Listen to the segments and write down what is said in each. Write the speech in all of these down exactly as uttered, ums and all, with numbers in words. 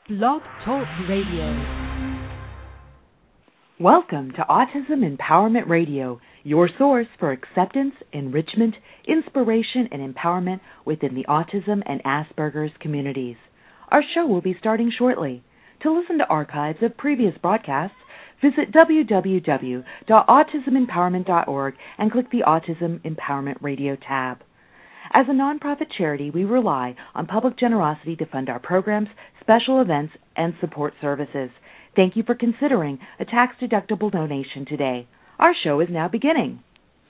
Blog Talk Radio. Welcome to Autism Empowerment Radio, your source for acceptance, enrichment, inspiration, and empowerment within the autism and Asperger's communities. Our show will be starting shortly. To listen to archives of previous broadcasts, visit w w w dot autism empowerment dot org and click the Autism Empowerment Radio tab. As a nonprofit charity, we rely on public generosity to fund our programs, special events, and support services. Thank you for considering a tax-deductible donation today. Our show is now beginning.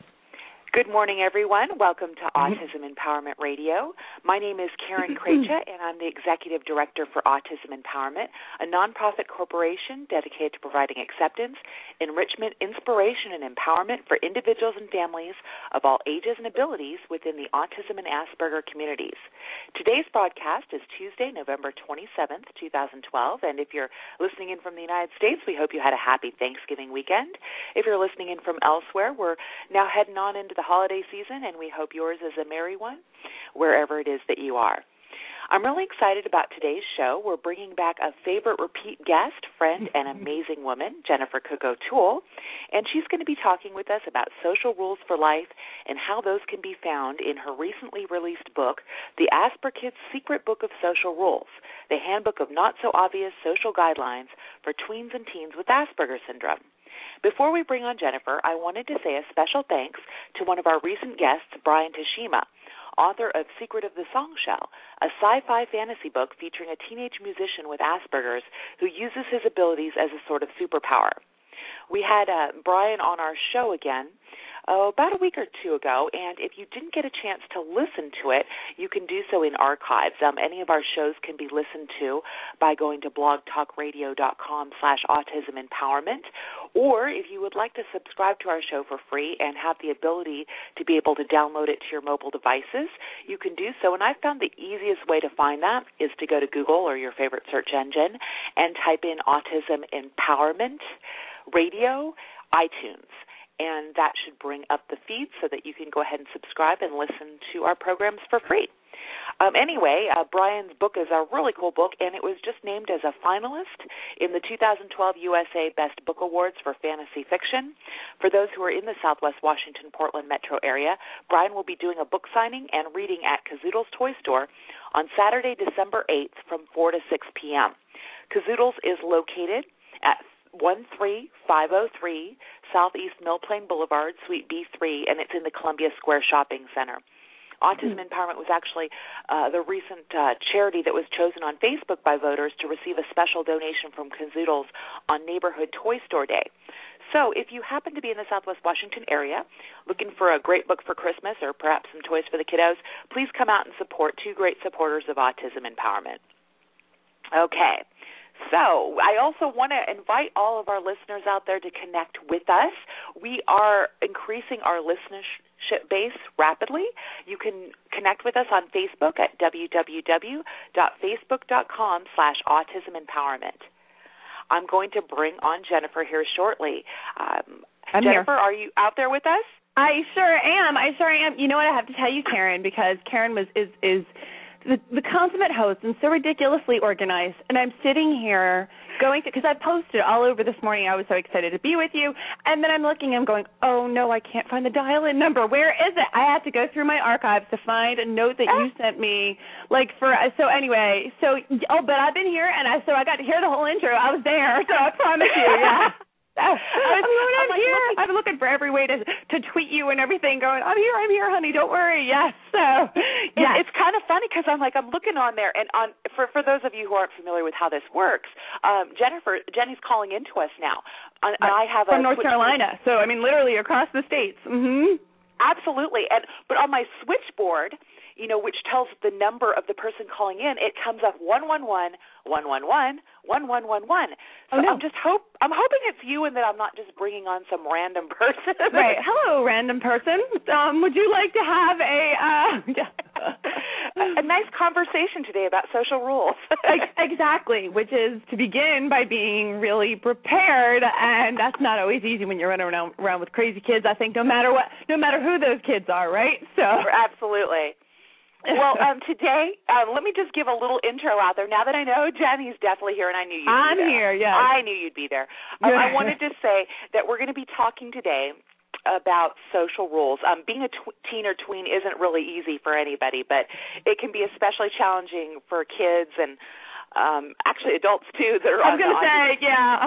Good morning, everyone. Welcome to Autism Empowerment Radio. My name is Karen Krejcia, and I'm the Executive Director for Autism Empowerment, a nonprofit corporation dedicated to providing acceptance, enrichment, inspiration, and empowerment for individuals and families of all ages and abilities within the autism and Asperger communities. Today's broadcast is Tuesday, November twenty-seventh, twenty twelve, and if you're listening in from the United States, we hope you had a happy Thanksgiving weekend. If you're listening in from elsewhere, we're now heading on into the the holiday season, and we hope yours is a merry one wherever it is that you are. I'm really excited about today's show. We're bringing back a favorite repeat guest, friend, and amazing woman, Jennifer Cook O'Toole, and she's going to be talking with us about social rules for life and how those can be found in her recently released book, The AsperKid's Secret Book of Social Rules, the handbook of not-so-obvious social guidelines for tweens and teens with Asperger syndrome. Before we bring on Jennifer, I wanted to say a special thanks to one of our recent guests, Brian Tashima, author of Secret of the Songshell, a sci-fi fantasy book featuring a teenage musician with Asperger's who uses his abilities as a sort of superpower. We had uh, Brian on our show again oh, about a week or two ago, and if you didn't get a chance to listen to it, you can do so in archives. Um, any of our shows can be listened to by going to blogtalkradio.com slash autism empowerment, or if you would like to subscribe to our show for free and have the ability to be able to download it to your mobile devices, you can do so, and I found the easiest way to find that is to go to Google or your favorite search engine and type in Autism Empowerment Radio iTunes. And that should bring up the feed so that you can go ahead and subscribe and listen to our programs for free. Um, anyway, uh, Brian's book is a really cool book, and it was just named as a finalist in the two thousand twelve U S A Best Book Awards for Fantasy Fiction. For those who are in the Southwest Washington, Portland metro area, Brian will be doing a book signing and reading at Kazoodles Toy Store on Saturday, December eighth from four to six p.m. Kazoodles is located at one three five oh three Southeast Mill Plain Boulevard, Suite B three, and it's in the Columbia Square Shopping Center. Autism mm-hmm. Empowerment was actually uh, the recent uh, charity that was chosen on Facebook by voters to receive a special donation from Kazoodles on Neighborhood Toy Store Day. So if you happen to be in the Southwest Washington area looking for a great book for Christmas or perhaps some toys for the kiddos, please come out and support two great supporters of Autism Empowerment. Okay. So I also want to invite all of our listeners out there to connect with us. We are increasing our listenership base rapidly. You can connect with us on Facebook at w w w dot facebook dot com slash autism empowerment. I'm going to bring on Jennifer here shortly. Um, I'm Jennifer, here. Are you out there with us? I sure am. I sure am. You know what I have to tell you, Karen, because Karen was is is – The, the consummate host and so ridiculously organized, and I'm sitting here going to, because I posted all over this morning, I was so excited to be with you, and then I'm looking, I'm going, oh no, I can't find the dial-in number. Where is it? I had to go through my archives to find a note that you sent me, like for, so anyway, so, oh, but I've been here, and I so I got to hear the whole intro. I was there, so I promise you, yeah. I was, I'm, I'm, like, here. I'm looking for every way to to tweet you and everything, going, I'm here, I'm here, honey, don't worry. Yes. So, yes. It's kind of funny because I'm like, I'm looking on there, and on for, for those of you who aren't familiar with how this works, um, Jennifer, Jenny's calling into us now. And I have From a North Carolina, so, I mean, literally across the states. Mm-hmm. Absolutely. And But on my switchboard, you know, which tells the number of the person calling in, it comes up one one one, one one one, one one one one. So oh, no. I'm just hope I'm hoping it's you and that I'm not just bringing on some random person. Right. Hello, random person. Um, would you like to have a uh, a, a nice conversation today about social rules? Exactly, which is to begin by being really prepared, and that's not always easy when you're running around, around with crazy kids. I think no matter what, no matter who those kids are, right? So absolutely. Well, um, today, um, let me just give a little intro out there. Now that I know Jenny's definitely here, and I knew you'd I'm be there. I'm here, yes. I knew you'd be there. Um, I wanted to say that we're going to be talking today about social rules. Um, being a tw- teen or tween isn't really easy for anybody, but it can be especially challenging for kids and um, actually adults, too. That are I was going to say, audience. yeah.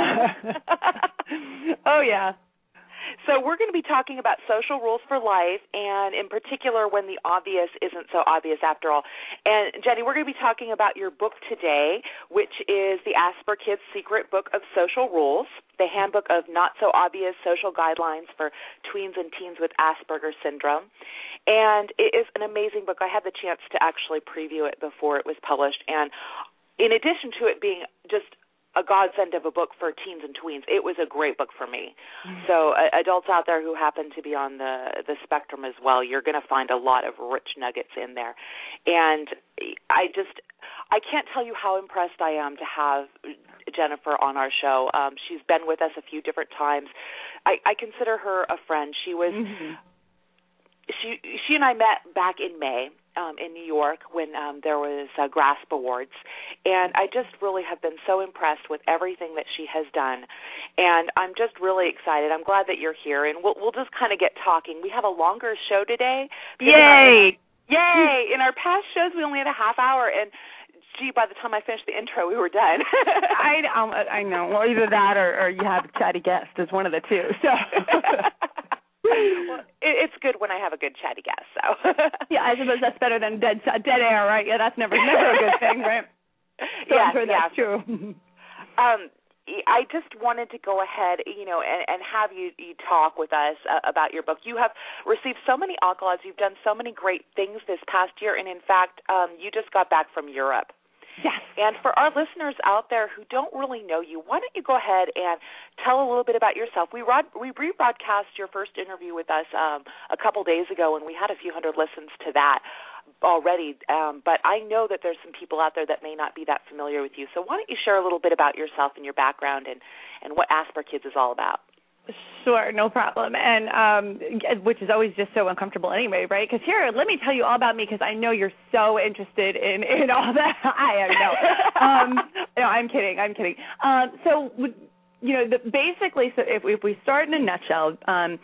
Uh-huh. Oh, yeah. So we're going to be talking about social rules for life, and in particular when the obvious isn't so obvious after all. And, Jenny, we're going to be talking about your book today, which is the Asper Kids Secret Book of Social Rules, the Handbook of Not-So-Obvious Social Guidelines for Tweens and Teens with Asperger's Syndrome. And it is an amazing book. I had the chance to actually preview it before it was published. And in addition to it being just a godsend of a book for teens and tweens, it was a great book for me. Mm-hmm. So uh, adults out there who happen to be on the, the spectrum as well, you're going to find a lot of rich nuggets in there. And I just, I can't tell you how impressed I am to have Jennifer on our show. Um, she's been with us a few different times. I, I consider her a friend. She was, mm-hmm. she, she and I met back in May. Um, in New York when um, there was uh, GRASP Awards, and I just really have been so impressed with everything that she has done, and I'm just really excited. I'm glad that you're here, and we'll, we'll just kind of get talking. We have a longer show today. Yay! In our, yay! In our past shows, we only had a half hour, and gee, by the time I finished the intro, we were done. I, um, I know. Well, either that or, or you have a chatty guest is one of the two, so... Well, it's good when I have a good chatty guest. So yeah, I suppose that's better than dead dead air, right? Yeah, that's never never a good thing, right? So yes, I'm sure that's yeah. true. um, I just wanted to go ahead, you know, and, and have you, you talk with us uh, about your book. You have received so many accolades. You've done so many great things this past year, and in fact, um, you just got back from Europe. Yes. And for our listeners out there who don't really know you, why don't you go ahead and tell a little bit about yourself? We rod, we rebroadcast your first interview with us um, a couple days ago, and we had a few hundred listens to that already. Um, but I know that there's some people out there that may not be that familiar with you. So why don't you share a little bit about yourself and your background and, and what Asper Kids is all about? Sure, no problem, and um, which is always just so uncomfortable anyway, right? Because here, let me tell you all about me, because I know you're so interested in, in all that. I am, no. um, no, I'm kidding, I'm kidding. Um, so, you know, the, basically, so if, if we start in a nutshell, um,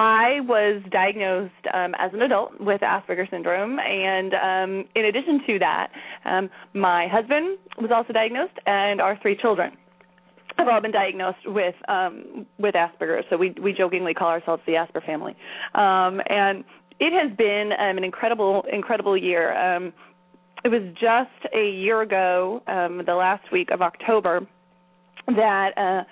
I was diagnosed um, as an adult with Asperger's syndrome, and um, in addition to that, um, my husband was also diagnosed, and our three children have all been diagnosed with um, with Asperger's, so we we jokingly call ourselves the Asper family. Um, and it has been um, an incredible, incredible year. Um, it was just a year ago, um, the last week of October, that uh,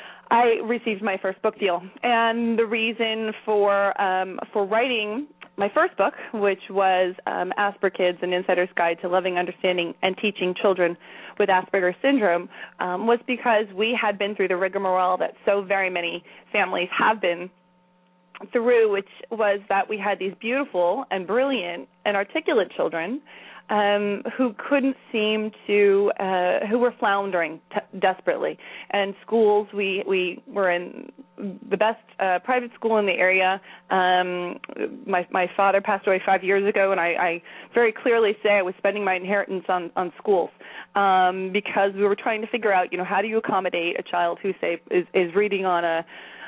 I received my first book deal. And the reason for um, for writing my first book, which was um, Asper Kids, An Insider's Guide to Loving, Understanding, and Teaching Children with Asperger's Syndrome, um, was because we had been through the rigmarole that so very many families have been through, which was that we had these beautiful and brilliant and articulate children um, who couldn't seem to, uh, who were floundering t- desperately. And schools, we, we were in the best uh, private school in the area. Um, my, my father passed away five years ago, and I, I very clearly say I was spending my inheritance on, on schools um, because we were trying to figure out, you know, how do you accommodate a child who, say, is, is reading on a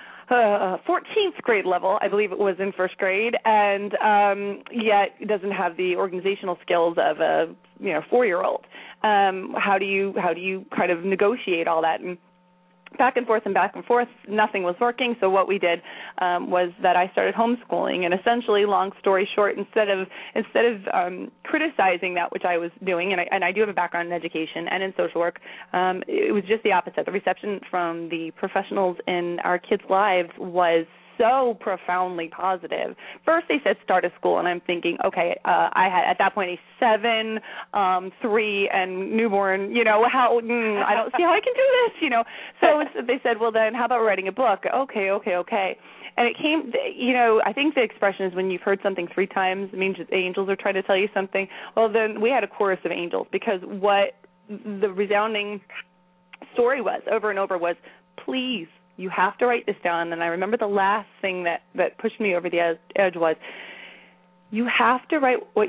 Uh, fourteenth grade level, I believe it was in first grade, and um, yet doesn't have the organizational skills of a you know four-year-old. Um, how do you how do you kind of negotiate all that? And back and forth and back and forth, nothing was working. So what we did um, was that I started homeschooling, and essentially, long story short, instead of instead of um, criticizing that which I was doing, and I, and I do have a background in education and in social work, um, it was just the opposite. The reception from the professionals in our kids' lives was so profoundly positive. First, they said start a school, and I'm thinking, okay, uh, I had at that point a seven, um, three, and newborn. You know, how mm, I don't see how I can do this. You know, so it's, they said, well, then how about writing a book? Okay, okay, okay. And it came, you know, I think the expression is when you've heard something three times, it means angels are trying to tell you something. Well, then we had a chorus of angels, because what the resounding story was over and over was, please, you have to write this down. And I remember the last thing that, that pushed me over the edge was, you have to write what your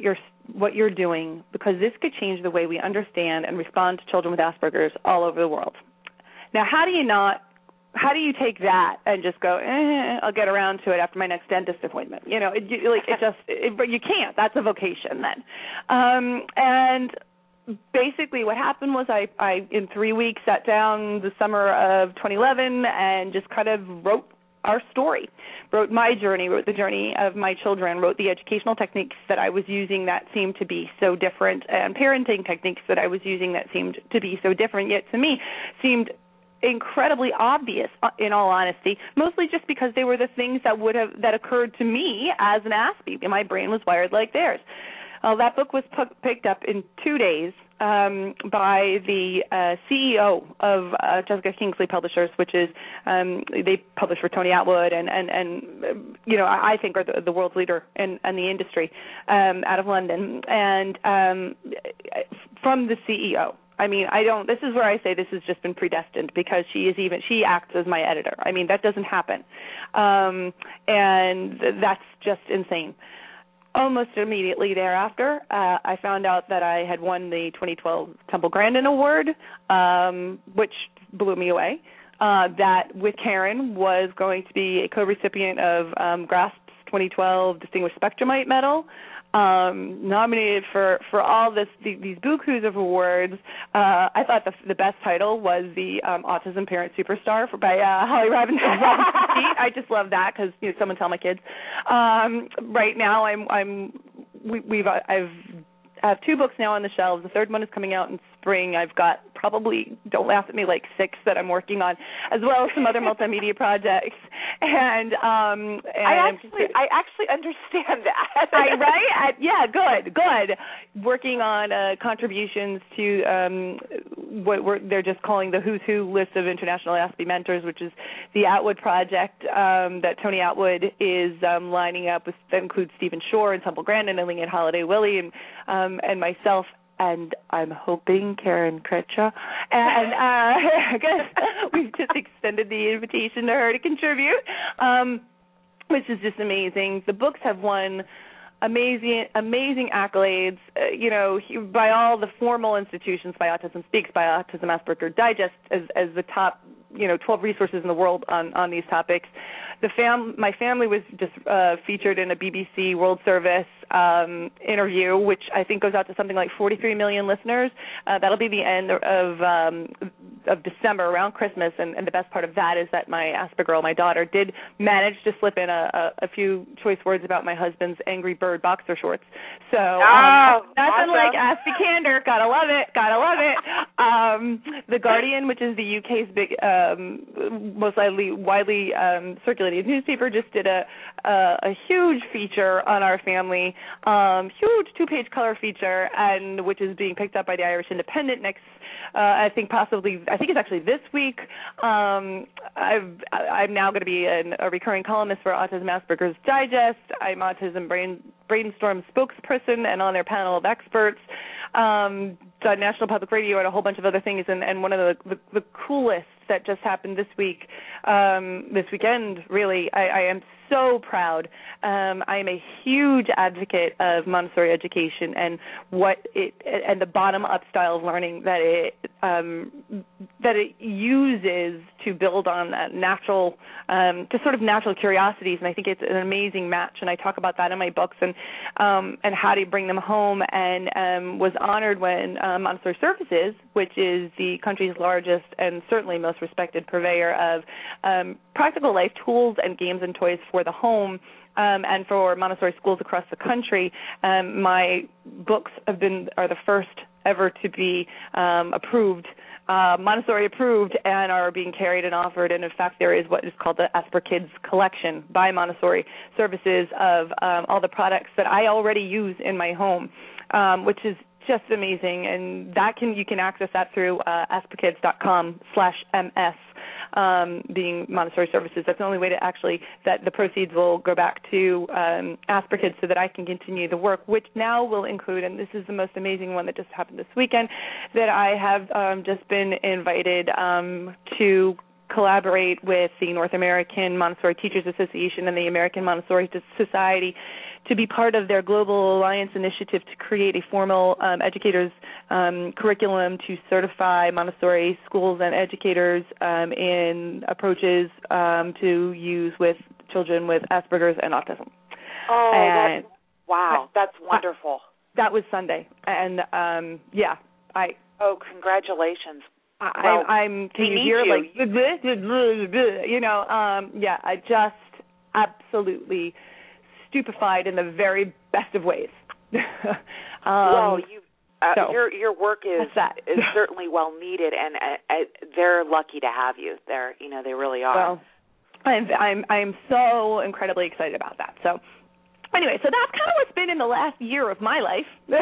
what you're doing, because this could change the way we understand and respond to children with Asperger's all over the world. Now, how do you not, how do you take that and just go, eh, I'll get around to it after my next dentist appointment? You know, it, you, like it just, it, but you can't. That's a vocation then. Um, and basically what happened was I, I, in three weeks, sat down the summer of twenty eleven and just kind of wrote our story, wrote my journey, wrote the journey of my children, wrote the educational techniques that I was using that seemed to be so different, and parenting techniques that I was using that seemed to be so different, yet to me seemed incredibly obvious, in all honesty, mostly just because they were the things that would have that occurred to me as an Aspie. My brain was wired like theirs. Uh, that book was p- picked up in two days um, by the uh, C E O of uh, Jessica Kingsley Publishers, which is um, they publish for Tony Attwood, and and and uh, you know I, I think are the, the world's leader in, in the industry um, out of London, and um, from the C E O. I mean, I don't. This is where I say this has just been predestined, because she is even she acts as my editor. I mean, that doesn't happen, um, and that's just insane. Almost immediately thereafter, uh, I found out that I had won the twenty twelve Temple Grandin Award, um, which blew me away. Uh, that with Karen was going to be a co-recipient of um, GRASP's twenty twelve Distinguished Spectrumite Medal, um, nominated for, for all this the, these bukus of awards. Uh, I thought the, the best title was the um, Autism Parent Superstar for, by uh, Holly Robinson. I just love that, because you know, someone tell my kids. Um, right now, I'm I'm we, we've I've I have two books now on the shelves. The third one is coming out in spring. I've got probably, don't laugh at me, like six that I'm working on, as well as some other multimedia projects. And, um, and I actually, I actually understand that. I, right? I, yeah, good, good. Working on uh, contributions to um, what we're, they're just calling the Who's Who list of international Aspie mentors, which is the Attwood Project um, that Tony Attwood is um, lining up with. That includes Stephen Shore and Temple Grandin and Lingard Holiday Willie and um, and myself. And I'm hoping Karen Kretcha. And uh, I guess we've just extended the invitation to her to contribute, um, which is just amazing. The books have won amazing, amazing accolades, uh, you know, by all the formal institutions, by Autism Speaks, by Autism Asperger Digest, as, as the top, you know, twelve resources in the world on, on these topics. The fam, my family was just uh, featured in a B B C World Service um, interview, which I think goes out to something like forty-three million listeners. Uh, that'll be the end of um, of December, around Christmas, and, and the best part of that is that my Aspergirl, my daughter, did manage to slip in a, a, a few choice words about my husband's Angry Bird boxer shorts. So um, oh, nothing awesome. like Aspie candor. Gotta love it. Gotta love it. Um, the Guardian, which is the U K's big, um, most widely, widely um, circulated newspaper, just did a, a, a huge feature on our family, um, huge two-page color feature, and which is being picked up by the Irish Independent next. Uh, I think possibly, I think it's actually this week. Um, I've, I'm now going to be an, a recurring columnist for Autism Asperger's Digest. I'm Autism Brain, Brainstorm spokesperson and on their panel of experts. Um, done National Public Radio and a whole bunch of other things. And, and one of the, the, the coolest that just happened this week, um, this weekend, really, I, I am so proud. Um, I am a huge advocate of Montessori education and what it and the bottom-up style of learning that it um, that it uses to build on that natural, um, just sort of natural curiosities. And I think it's an amazing match. And I talk about that in my books and um, and how to bring them home. And um, was honored when um, Montessori Services, which is the country's largest and certainly most respected purveyor of um, practical life tools and games and toys for the home um, and for Montessori schools across the country. Um, my books have been are the first ever to be um, approved, uh, Montessori approved, and are being carried and offered. And in fact, there is what is called the Asper Kids collection by Montessori Services of um, all the products that I already use in my home, um, which is just amazing. And that can you can access that through uh, asperkids.com slash ms. Um, being Montessori Services. That's the only way to actually, that the proceeds will go back to um, Asper Kids so that I can continue the work, which now will include, and this is the most amazing one that just happened this weekend, that I have um, just been invited um, to collaborate with the North American Montessori Teachers Association and the American Montessori Society to be part of their Global Alliance initiative to create a formal um, educators um, curriculum to certify Montessori schools and educators um, in approaches um, to use with children with Asperger's and autism. Oh, and that's, wow, that's wonderful. I, that was Sunday, and um, yeah, I. Oh, congratulations. I, well, I'm. Can you hear you. like, you know? Um, yeah, I just absolutely stupefied in the very best of ways. um, well, you, uh, so, your your work is is certainly well needed, and uh, uh, they're lucky to have you. They're, you know, they really are. Well, I'm I'm I'm so incredibly excited about that. So, anyway, so that's kind of what's been in the last year of my life.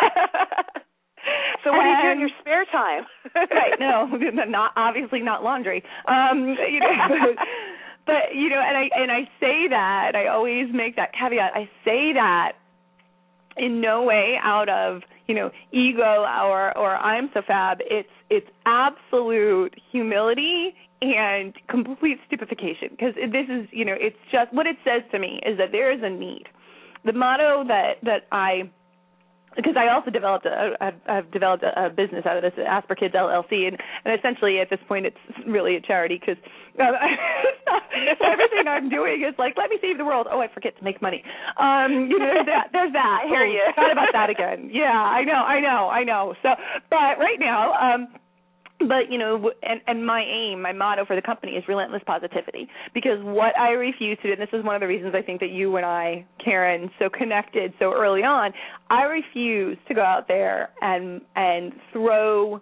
So what do you do in your spare time? Right, no, not obviously not laundry. Um, you know, but, but you know, and I and I say that, I always make that caveat. I say that in no way out of, you know, ego or or I'm so fab. It's it's absolute humility and complete stupefaction, because this is, you know, it's just what it says to me is that there is a need. The motto that that I Because I also developed a, I've, I've developed a, a business out of this, Asper Kids L L C, and, and essentially at this point it's really a charity, because uh, everything I'm doing is like, let me save the world. Oh, I forget to make money. Um, you know, there's that. There's that. I hear oh, you. Thought about that again. Yeah, I know, I know, I know. So, but right now. Um, But, you know, and, and my aim, my motto for the company is relentless positivity, because what I refuse to do, and this is one of the reasons I think that you and I, Karen, so connected so early on, I refuse to go out there and and throw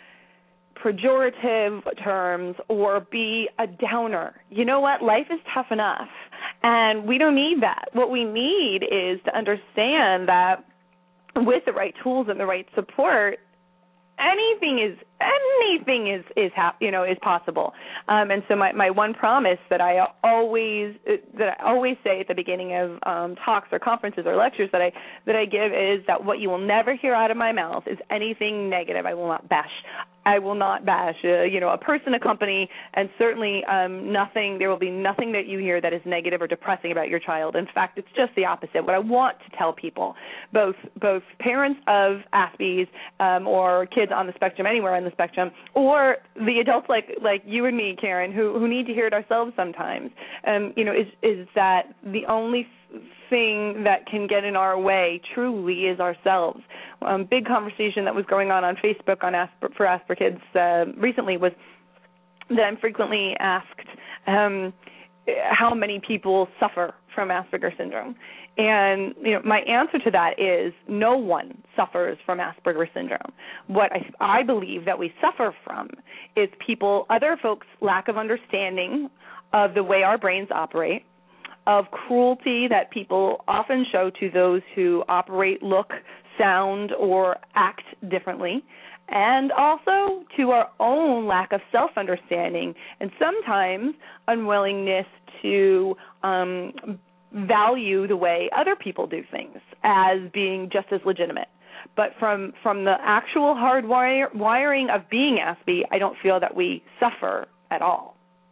pejorative terms or be a downer. You know what? Life is tough enough, and we don't need that. What we need is to understand that with the right tools and the right support, anything is anything is is hap- you know is possible, um, and so my, my one promise that I always that I always say at the beginning of um, talks or conferences or lectures that I that I give is that what you will never hear out of my mouth is anything negative. I will not bash. I will not bash, uh, you know, a person, a company, and certainly um, nothing. There will be nothing that you hear that is negative or depressing about your child. In fact, it's just the opposite. What I want to tell people, both both parents of Aspies um, or kids on the spectrum, anywhere on the spectrum, or the adults like like you and me, Karen, who who need to hear it ourselves sometimes, um, you know, is is that the only thing that can get in our way truly is ourselves. Um, big conversation that was going on on Facebook on Asper, for Asper Kids uh, recently was that I'm frequently asked um, how many people suffer from Asperger's syndrome. And, you know, my answer to that is no one suffers from Asperger's syndrome. What I, I believe that we suffer from is people, other folks' lack of understanding of the way our brains operate, of cruelty that people often show to those who operate, look, sound, or act differently, and also to our own lack of self-understanding and sometimes unwillingness to um, value the way other people do things as being just as legitimate. But from, from the actual hard wire, wiring of being Aspie, I don't feel that we suffer at all.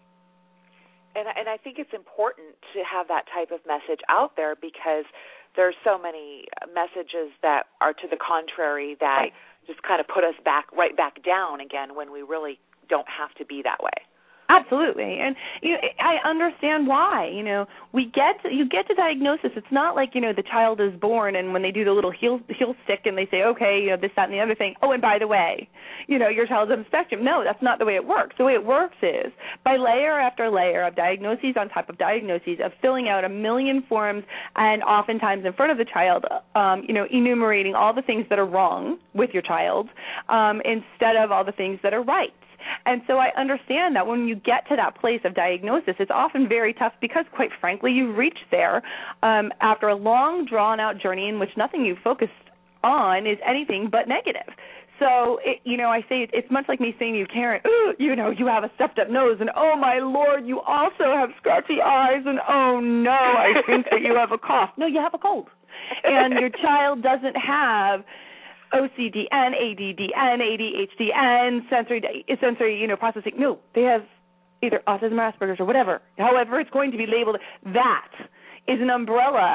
And, and I think it's important to have that type of message out there, because there's so many messages that are to the contrary that right. just kind of put us back right back down again when we really don't have to be that way. Absolutely, and you know, I understand why. You know, we get to, you get to diagnosis. It's not like, you know, the child is born and when they do the little heel heel stick and they say, okay, you know, this, that, and the other thing. Oh, and by the way, you know, your child's on the spectrum. No, that's not the way it works. The way it works is by layer after layer of diagnoses on top of diagnoses, of filling out a million forms, and oftentimes in front of the child, um, you know, enumerating all the things that are wrong with your child um, instead of all the things that are right. And so I understand that when you get to that place of diagnosis, it's often very tough because, quite frankly, you've reached there um, after a long, drawn-out journey in which nothing you've focused on is anything but negative. So, it, you know, I say it's much like me saying to you, Karen, ooh, you know, you have a stuffed-up nose, and oh, my Lord, you also have scratchy eyes, and oh, no, I think that you have a cough. No, you have a cold. And your child doesn't have O C D and A D D and A D H D and sensory, sensory, you know, processing. No, they have either autism or Asperger's or whatever. However it's going to be labeled, that is an umbrella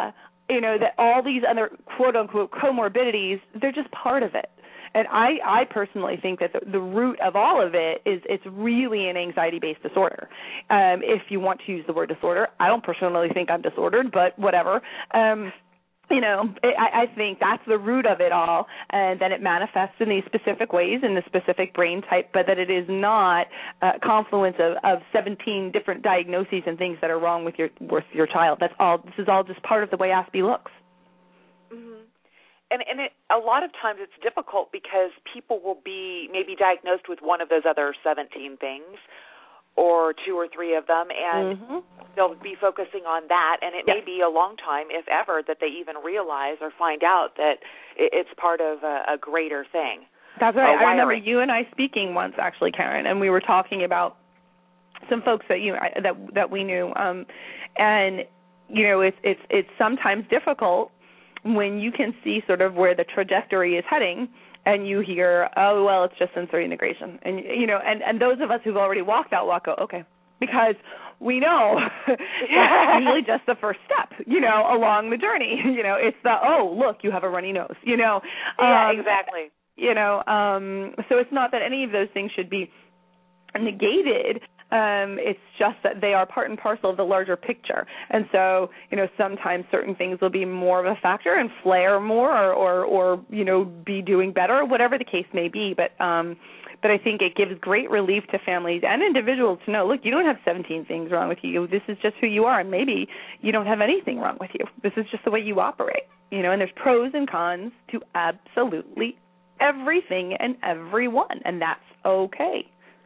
you know, that all these other quote-unquote comorbidities, they're just part of it. And I, I personally think that the, the root of all of it is it's really an anxiety-based disorder. Um, if you want to use the word disorder, I don't personally think I'm disordered, but whatever. Um, you know, it, I, I think that's the root of it all, and that it manifests in these specific ways in the specific brain type, but that it is not a confluence of, of seventeen different diagnoses and things that are wrong with your with your child. That's all. This is all just part of the way A S P E looks. Mm-hmm. And, and it, a lot of times it's difficult because people will be maybe diagnosed with one of those other seventeen things or two or three of them, and mm-hmm. they'll be focusing on that, and it yes. may be a long time, if ever, that they even realize or find out that it's part of a, a greater thing. That's right. I remember you and I speaking once, actually, Karen, and we were talking about some folks that you that that we knew, um, and you know, it's it's it's sometimes difficult when you can see sort of where the trajectory is heading, and you hear, oh, well, it's just sensory integration. And, you know, and, and those of us who've already walked that walk go, okay, because we know that's usually just the first step, you know, along the journey. You know, it's the, oh, look, you have a runny nose, you know. Yeah, um, exactly. You know, um, so it's not that any of those things should be negated. Um, it's just that they are part and parcel of the larger picture. And so, you know, sometimes certain things will be more of a factor and flare more or, or, or you know, be doing better, whatever the case may be. But um, but I think it gives great relief to families and individuals to know, look, you don't have seventeen things wrong with you. This is just who you are, and maybe you don't have anything wrong with you. This is just the way you operate, you know, and there's pros and cons to absolutely everything and everyone, and that's okay.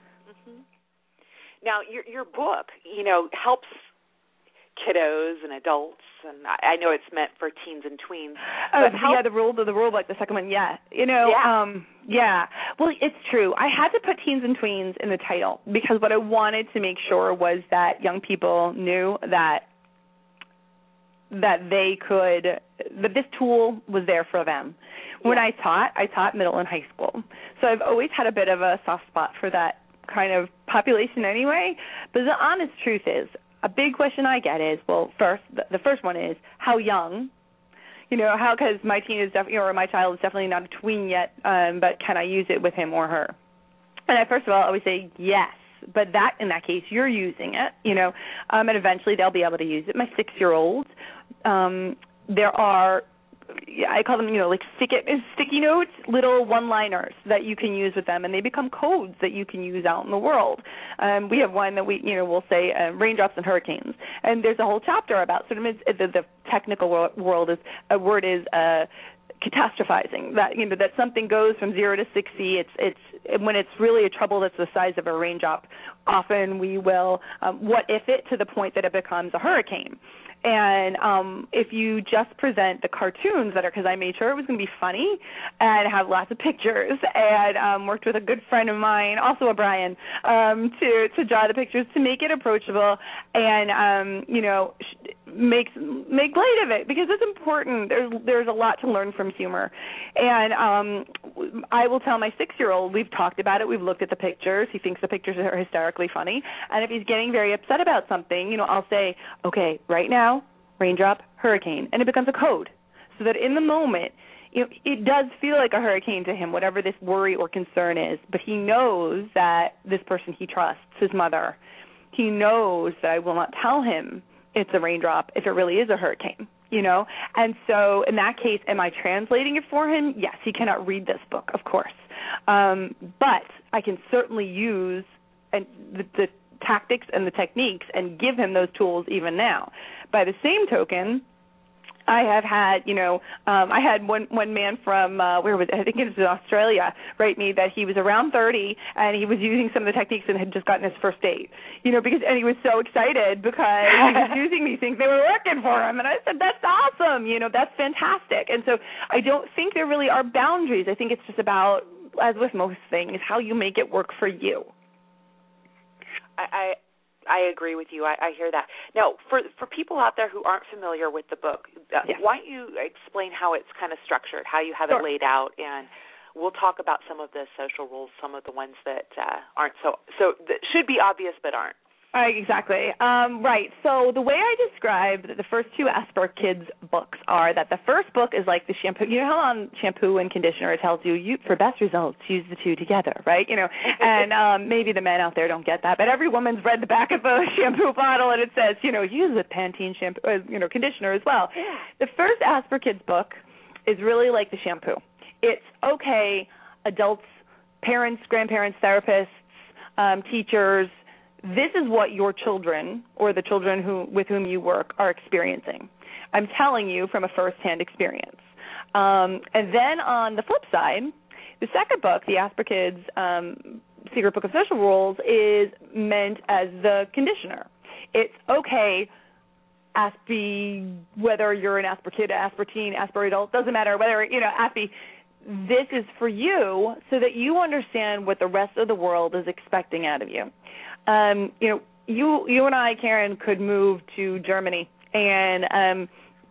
Now, your your book, you know, helps kiddos and adults, and I, I know it's meant for teens and tweens. Oh, yeah, the rule, the, the rule, like the second one, yeah. You know, yeah. Um, yeah. Well, it's true. I had to put teens and tweens in the title because what I wanted to make sure was that young people knew that that they could, that this tool was there for them. When yeah. I taught, I taught middle and high school. So I've always had a bit of a soft spot for that kind of population anyway, but the honest truth is, a big question I get is, well, first, the, the first one is, how young? You know, how, because my teen is definitely, or my child is definitely not a tween yet, um, but can I use it with him or her? And I, first of all, always say yes, but that, in that case, you're using it, you know, um, and eventually they'll be able to use it. My six-year-olds, um, there are, I call them, you know, like stick it, sticky notes, little one-liners that you can use with them, and they become codes that you can use out in the world. Um, we have one that we, you know, we'll say uh, raindrops and hurricanes, and there's a whole chapter about sort of the, the technical world is a word is uh, catastrophizing. That you know that something goes from zero to sixty. It's it's when it's really a trouble that's the size of a raindrop. Often we will um, what if it to the point that it becomes a hurricane. And um, if you just present the cartoons that are, because I made sure it was going to be funny and have lots of pictures, and um, worked with a good friend of mine, also a Brian, um, to to draw the pictures to make it approachable and um, you know make make light of it because it's important. There's there's a lot to learn from humor, and um, I will tell my six-year-old we've talked about it. We've looked at the pictures. He thinks the pictures are hysterically funny, and if he's getting very upset about something, you know, I'll say, okay, right now. Raindrop, hurricane, and it becomes a code so that in the moment, you know, it does feel like a hurricane to him, whatever this worry or concern is, but he knows that this person he trusts, his mother, he knows that I will not tell him it's a raindrop if it really is a hurricane, you know? And so in that case, am I translating it for him? Yes, he cannot read this book, of course. Um, but I can certainly use and the, the tactics and the techniques and give him those tools even now. By the same token, I have had, you know, um, I had one one man from, uh, where was it? I think it was in Australia, write me that he was around thirty and he was using some of the techniques and had just gotten his first date, you know, because, and he was so excited because he was using these things. They were working for him. And I said, that's awesome. You know, that's fantastic. And so I don't think there really are boundaries. I think it's just about, as with most things, how you make it work for you. I, I I agree with you. I, I hear that. Now, for for people out there who aren't familiar with the book, uh, yeah. why don't you explain how it's kind of structured, how you have sure. it laid out, and we'll talk about some of the social rules, some of the ones that uh, aren't so so that should be obvious but aren't. Uh, exactly. Um, right. So the way I describe the first two Asper Kids books are that the first book is like the shampoo. You know how on shampoo and conditioner it tells you, you for best results, use the two together, right? You know, and um, maybe the men out there don't get that, but every woman's read the back of a shampoo bottle and it says, you know, use the Pantene shampoo, uh, you know, conditioner as well. Yeah. The first Asper Kids book is really like the shampoo. It's okay, adults, parents, grandparents, therapists, um, teachers. This is what your children or the children who with whom you work are experiencing. I'm telling you from a first-hand experience. Um, and then on the flip side, the second book, the Asper Kids um, Secret Book of Social Rules, is meant as the conditioner. It's okay, Aspie, whether you're an Asper Kid, Asper Teen, Asper Adult, doesn't matter, whether, you know, Aspie, this is for you so that you understand what the rest of the world is expecting out of you. Um, you know, you you and I, Karen, could move to Germany, and um,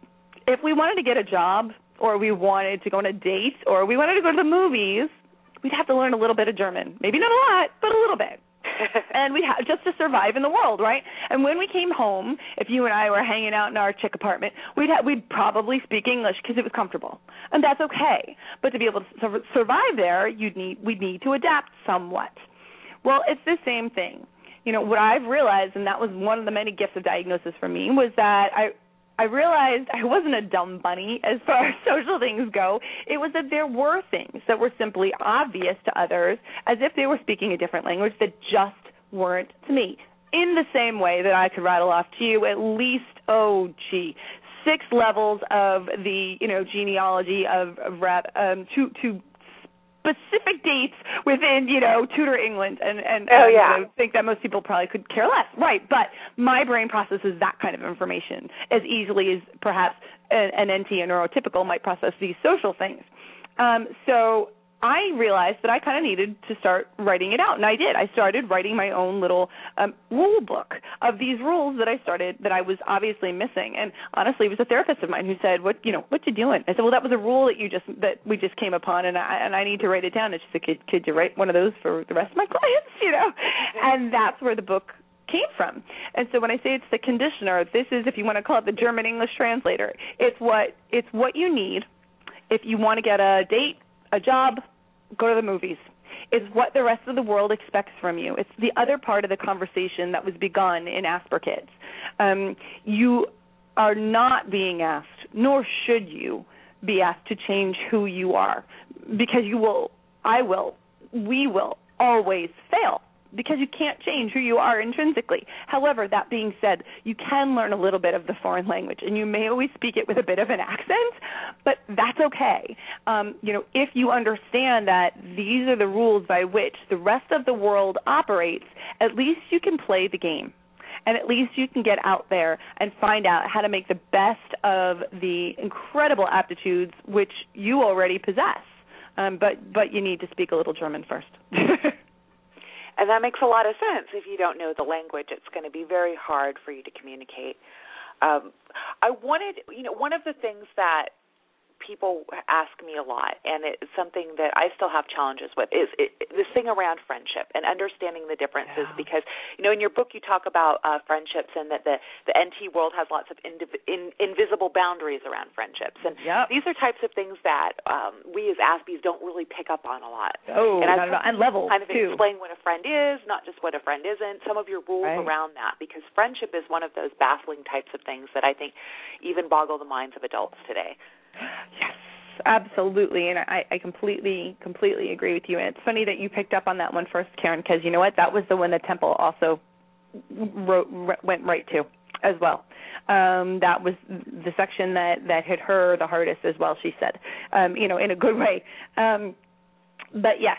if we wanted to get a job, or we wanted to go on a date, or we wanted to go to the movies, we'd have to learn a little bit of German. Maybe not a lot, but a little bit. And we ha- just to survive in the world, right? And when we came home, if you and I were hanging out in our chick apartment, we'd ha- we'd probably speak English because it was comfortable, and that's okay. But to be able to su- survive there, you'd need we'd need to adapt somewhat. Well, it's the same thing. You know, what I've realized, and that was one of the many gifts of diagnosis for me, was that I I realized I wasn't a dumb bunny as far as social things go. It was that there were things that were simply obvious to others, as if they were speaking a different language, that just weren't to me. In the same way that I could rattle off to you at least, oh, gee, six levels of the, you know, genealogy of, of rap, um, to to specific dates within, you know, Tudor England, and, and oh, yeah. I think that most people probably could care less. Right, but my brain processes that kind of information as easily as perhaps an, an N T, a neurotypical, might process these social things. Um, so I realized that I kind of needed to start writing it out, and I did. I started writing my own little um, rule book of these rules that I started that I was obviously missing. And honestly, it was a therapist of mine who said, "What you know, what you doing?" I said, "Well, that was a rule that you just that we just came upon, and I and I need to write it down." And she said, "Could, could you write one of those for the rest of my clients?" You know, and that's where the book came from. And so when I say it's the conditioner, this is, if you want to call it the German English translator. It's what it's what you need if you want to get a date, a job, go to the movies. It's what the rest of the world expects from you. It's the other part of the conversation that was begun in Asper Kids. Um, you are not being asked, nor should you be asked to change who you are, because you will, I will, we will always fail, because you can't change who you are intrinsically. However, that being said, you can learn a little bit of the foreign language, and you may always speak it with a bit of an accent, but that's okay. Um, you know, if you understand that these are the rules by which the rest of the world operates, at least you can play the game. And at least you can get out there and find out how to make the best of the incredible aptitudes which you already possess. Um, but, but you need to speak a little German first. And that makes a lot of sense. If you don't know the language, it's going to be very hard for you to communicate. Um, I wanted, you know, one of the things that people ask me a lot, and it's something that I still have challenges with, is it, this thing around friendship and understanding the differences. Yeah. Because, you know, in your book you talk about uh, friendships, and that the, the N T world has lots of indiv- in, invisible boundaries around friendships. And yep. these are types of things that um, we as Aspies don't really pick up on a lot. Oh, and not at all. And levels, kind of too. Explain what a friend is, not just what a friend isn't, some of your rules right. around that, because friendship is one of those baffling types of things that I think even boggle the minds of adults today. Yes, absolutely, and I, I completely, completely agree with you. And it's funny that you picked up on that one first, Karen, because you know what? That was the one that Temple also wrote, went right to as well. Um, that was the section that, that hit her the hardest as well, she said, um, you know, in a good way. Um, but, yes,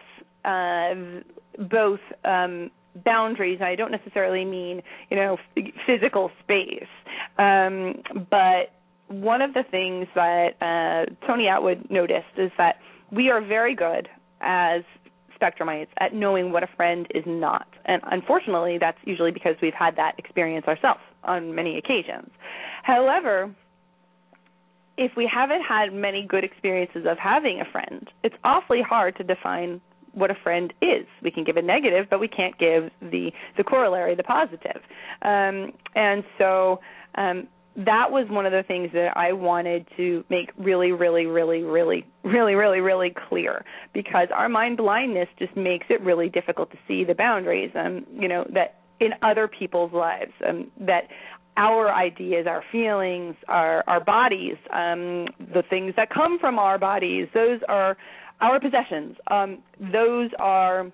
uh, both um, boundaries, and I don't necessarily mean, you know, physical space, um, but one of the things that uh, Tony Atwood noticed is that we are very good as spectrumites at knowing what a friend is not. And unfortunately, that's usually because we've had that experience ourselves on many occasions. However, if we haven't had many good experiences of having a friend, it's awfully hard to define what a friend is. We can give a negative, but we can't give the, the corollary, the positive. Um, and so um, that was one of the things that I wanted to make really, really, really, really, really, really, really clear, because our mind blindness just makes it really difficult to see the boundaries, um, you know, that in other people's lives, um, that our ideas, our feelings, our, our bodies, um, the things that come from our bodies, those are our possessions. Um, those are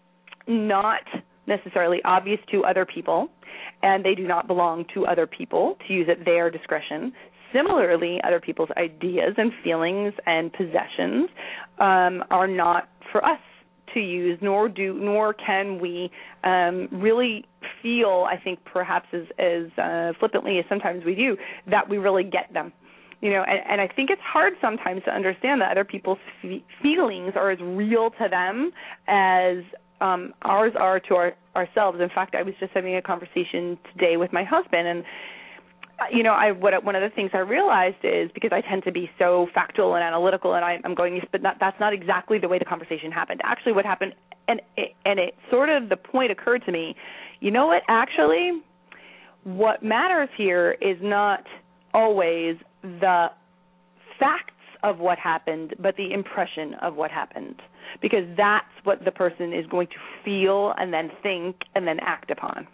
not necessarily obvious to other people, and they do not belong to other people to use at their discretion. Similarly, other people's ideas and feelings and possessions um, are not for us to use, nor do, nor can we um, really feel, I think perhaps as, as uh, flippantly as sometimes we do, that we really get them. You know, and, and I think it's hard sometimes to understand that other people's f- feelings are as real to them as um, ours are to our, ourselves. In fact, I was just having a conversation today with my husband, and you know, I what one of the things I realized is, because I tend to be so factual and analytical, and I, I'm going, but not, that's not exactly the way the conversation happened. Actually, what happened, and it, and it sort of the point occurred to me. You know what? Actually, what matters here is not always the facts of what happened, but the impression of what happened, because that's what the person is going to feel and then think and then act upon.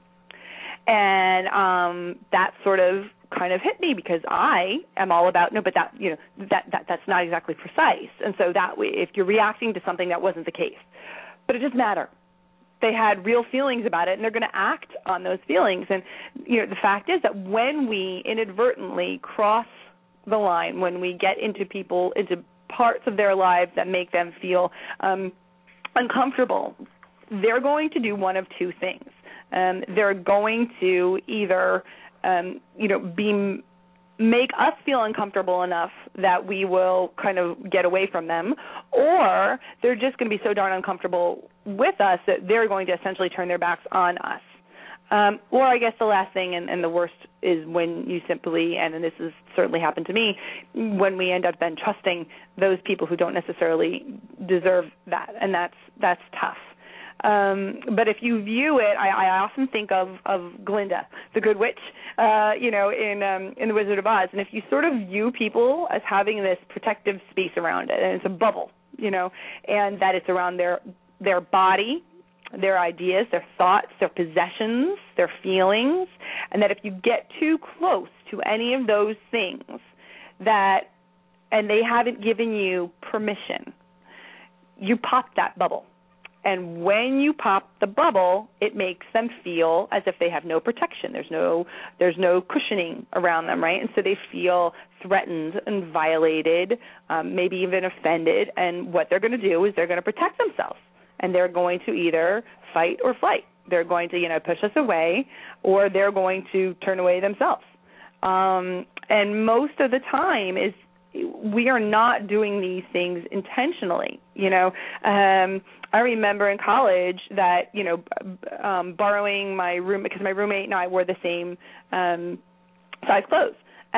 And um, that sort of kind of hit me, because I am all about, no, but that, you know, that, that that's not exactly precise. And so that way, if you're reacting to something, that wasn't the case. But it doesn't matter. They had real feelings about it, and they're going to act on those feelings. And, you know, the fact is that when we inadvertently cross the line, when we get into people, into parts of their lives that make them feel um, uncomfortable, they're going to do one of two things. Um, they're going to either, um, you know, be make us feel uncomfortable enough that we will kind of get away from them, or they're just going to be so darn uncomfortable with us that they're going to essentially turn their backs on us. Um, or I guess the last thing, and, and the worst, is when you simply, and this has certainly happened to me, when we end up then trusting those people who don't necessarily deserve that, and that's that's tough. Um, but if you view it, I, I often think of, of Glinda, the Good Witch, uh, you know, in um, in The Wizard of Oz. And if you sort of view people as having this protective space around it, and it's a bubble, you know, and that it's around their their body, their ideas, their thoughts, their possessions, their feelings, and that if you get too close to any of those things, that, and they haven't given you permission, you pop that bubble. And when you pop the bubble, it makes them feel as if they have no protection. There's no there's no cushioning around them, right? And so they feel threatened and violated, um, maybe even offended. And what they're going to do is they're going to protect themselves. And they're going to either fight or flight. They're going to, you know, push us away, or they're going to turn away themselves. Um, and most of the time is we are not doing these things intentionally, you know. Um, I remember in college that, you know, um, borrowing my room, because my roommate and I wore the same um, size clothes,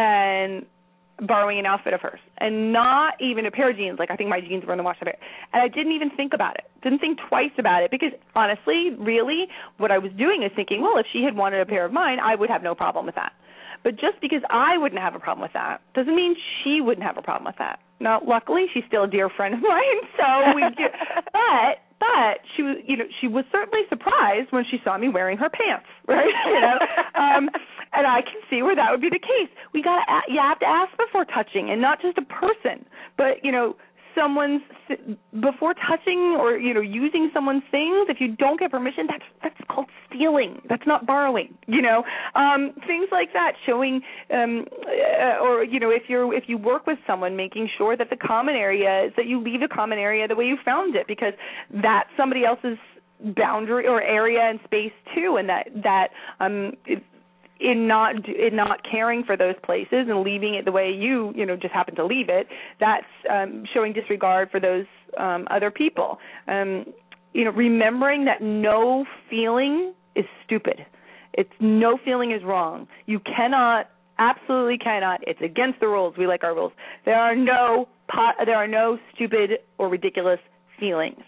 and borrowing an outfit of hers, and not even a pair of jeans. Like, I think my jeans were in the wash. And I didn't even think about it, didn't think twice about it, because honestly, really, what I was doing is thinking, well, if she had wanted a pair of mine, I would have no problem with that. But just because I wouldn't have a problem with that doesn't mean she wouldn't have a problem with that. Now, luckily, she's still a dear friend of mine, so we do. But but she was, you know, she was certainly surprised when she saw me wearing her pants, right? You know, um, and I can see where that would be the case. We got to, you have to ask before touching, and not just a person, but you know, someone's, before touching or, you know, using someone's things. If you don't get permission, that's that's called stealing. That's not borrowing, you know. Um, things like that, showing, um, uh, or, you know, if you're if you work with someone, making sure that the common area is that you leave the common area the way you found it, because that's somebody else's boundary or area and space too, and that that um. It, in not in not caring for those places and leaving it the way you, you know, just happen to leave it, that's um, showing disregard for those um, other people. Um, you know, remembering that no feeling is stupid. It's no feeling is wrong. You cannot, absolutely cannot. It's against the rules. We like our rules. There are no pot, there are no stupid or ridiculous feelings.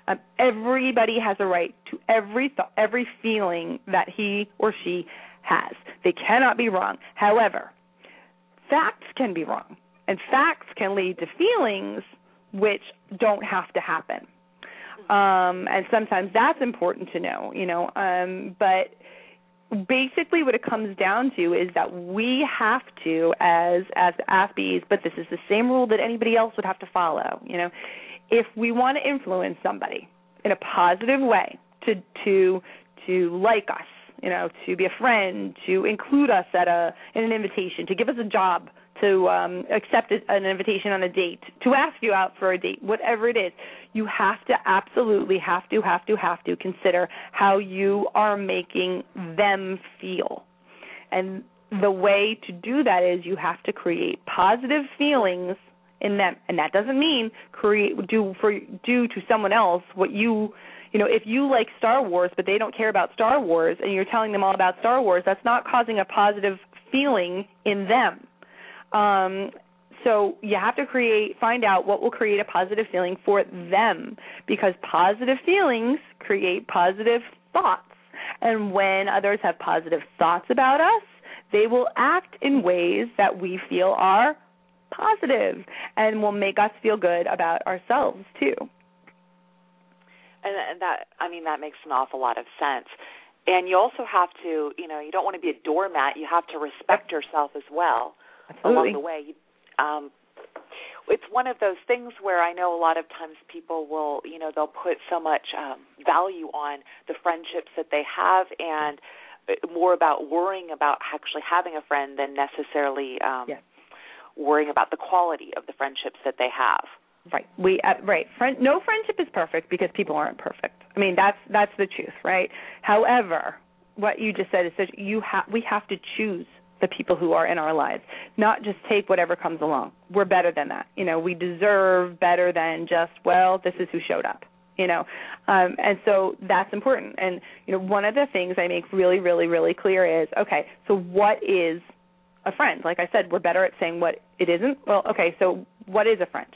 Um, everybody has a right to every th- every feeling that he or she has. They cannot be wrong. However, facts can be wrong, and facts can lead to feelings which don't have to happen. Um, and sometimes that's important to know, you know. Um, but basically what it comes down to is that we have to, as as Aspies, but this is the same rule that anybody else would have to follow, you know. If we want to influence somebody in a positive way, to to to like us, you know, to be a friend, to include us at a in an invitation, to give us a job, to um, accept an invitation on a date, to ask you out for a date, whatever it is, you have to absolutely have to, have to, have to consider how you are making them feel. And the way to do that is you have to create positive feelings in them. And that doesn't mean create do for do to someone else what you, you know, if you like Star Wars but they don't care about Star Wars and you're telling them all about Star Wars, that's not causing a positive feeling in them. Um, so you have to create, find out what will create a positive feeling for them, because positive feelings create positive thoughts. And when others have positive thoughts about us, they will act in ways that we feel are positive and will make us feel good about ourselves too. And that, I mean, that makes an awful lot of sense. And you also have to, you know, you don't want to be a doormat. You have to respect yourself as well. Absolutely. Along the way. Um, it's one of those things where I know a lot of times people will, you know, they'll put so much um, value on the friendships that they have and more about worrying about actually having a friend than necessarily um, yes. worrying about the quality of the friendships that they have. Right. We uh, right. Friend, no friendship is perfect because people aren't perfect. I mean, that's that's the truth, right? However, what you just said is that you ha- we have to choose the people who are in our lives, not just take whatever comes along. We're better than that. You know, we deserve better than just, well, this is who showed up, you know. Um, and so that's important. And, you know, one of the things I make really, really, really clear is, okay, so what is a friend? Like I said, we're better at saying what it isn't. Well, okay, so what is a friend?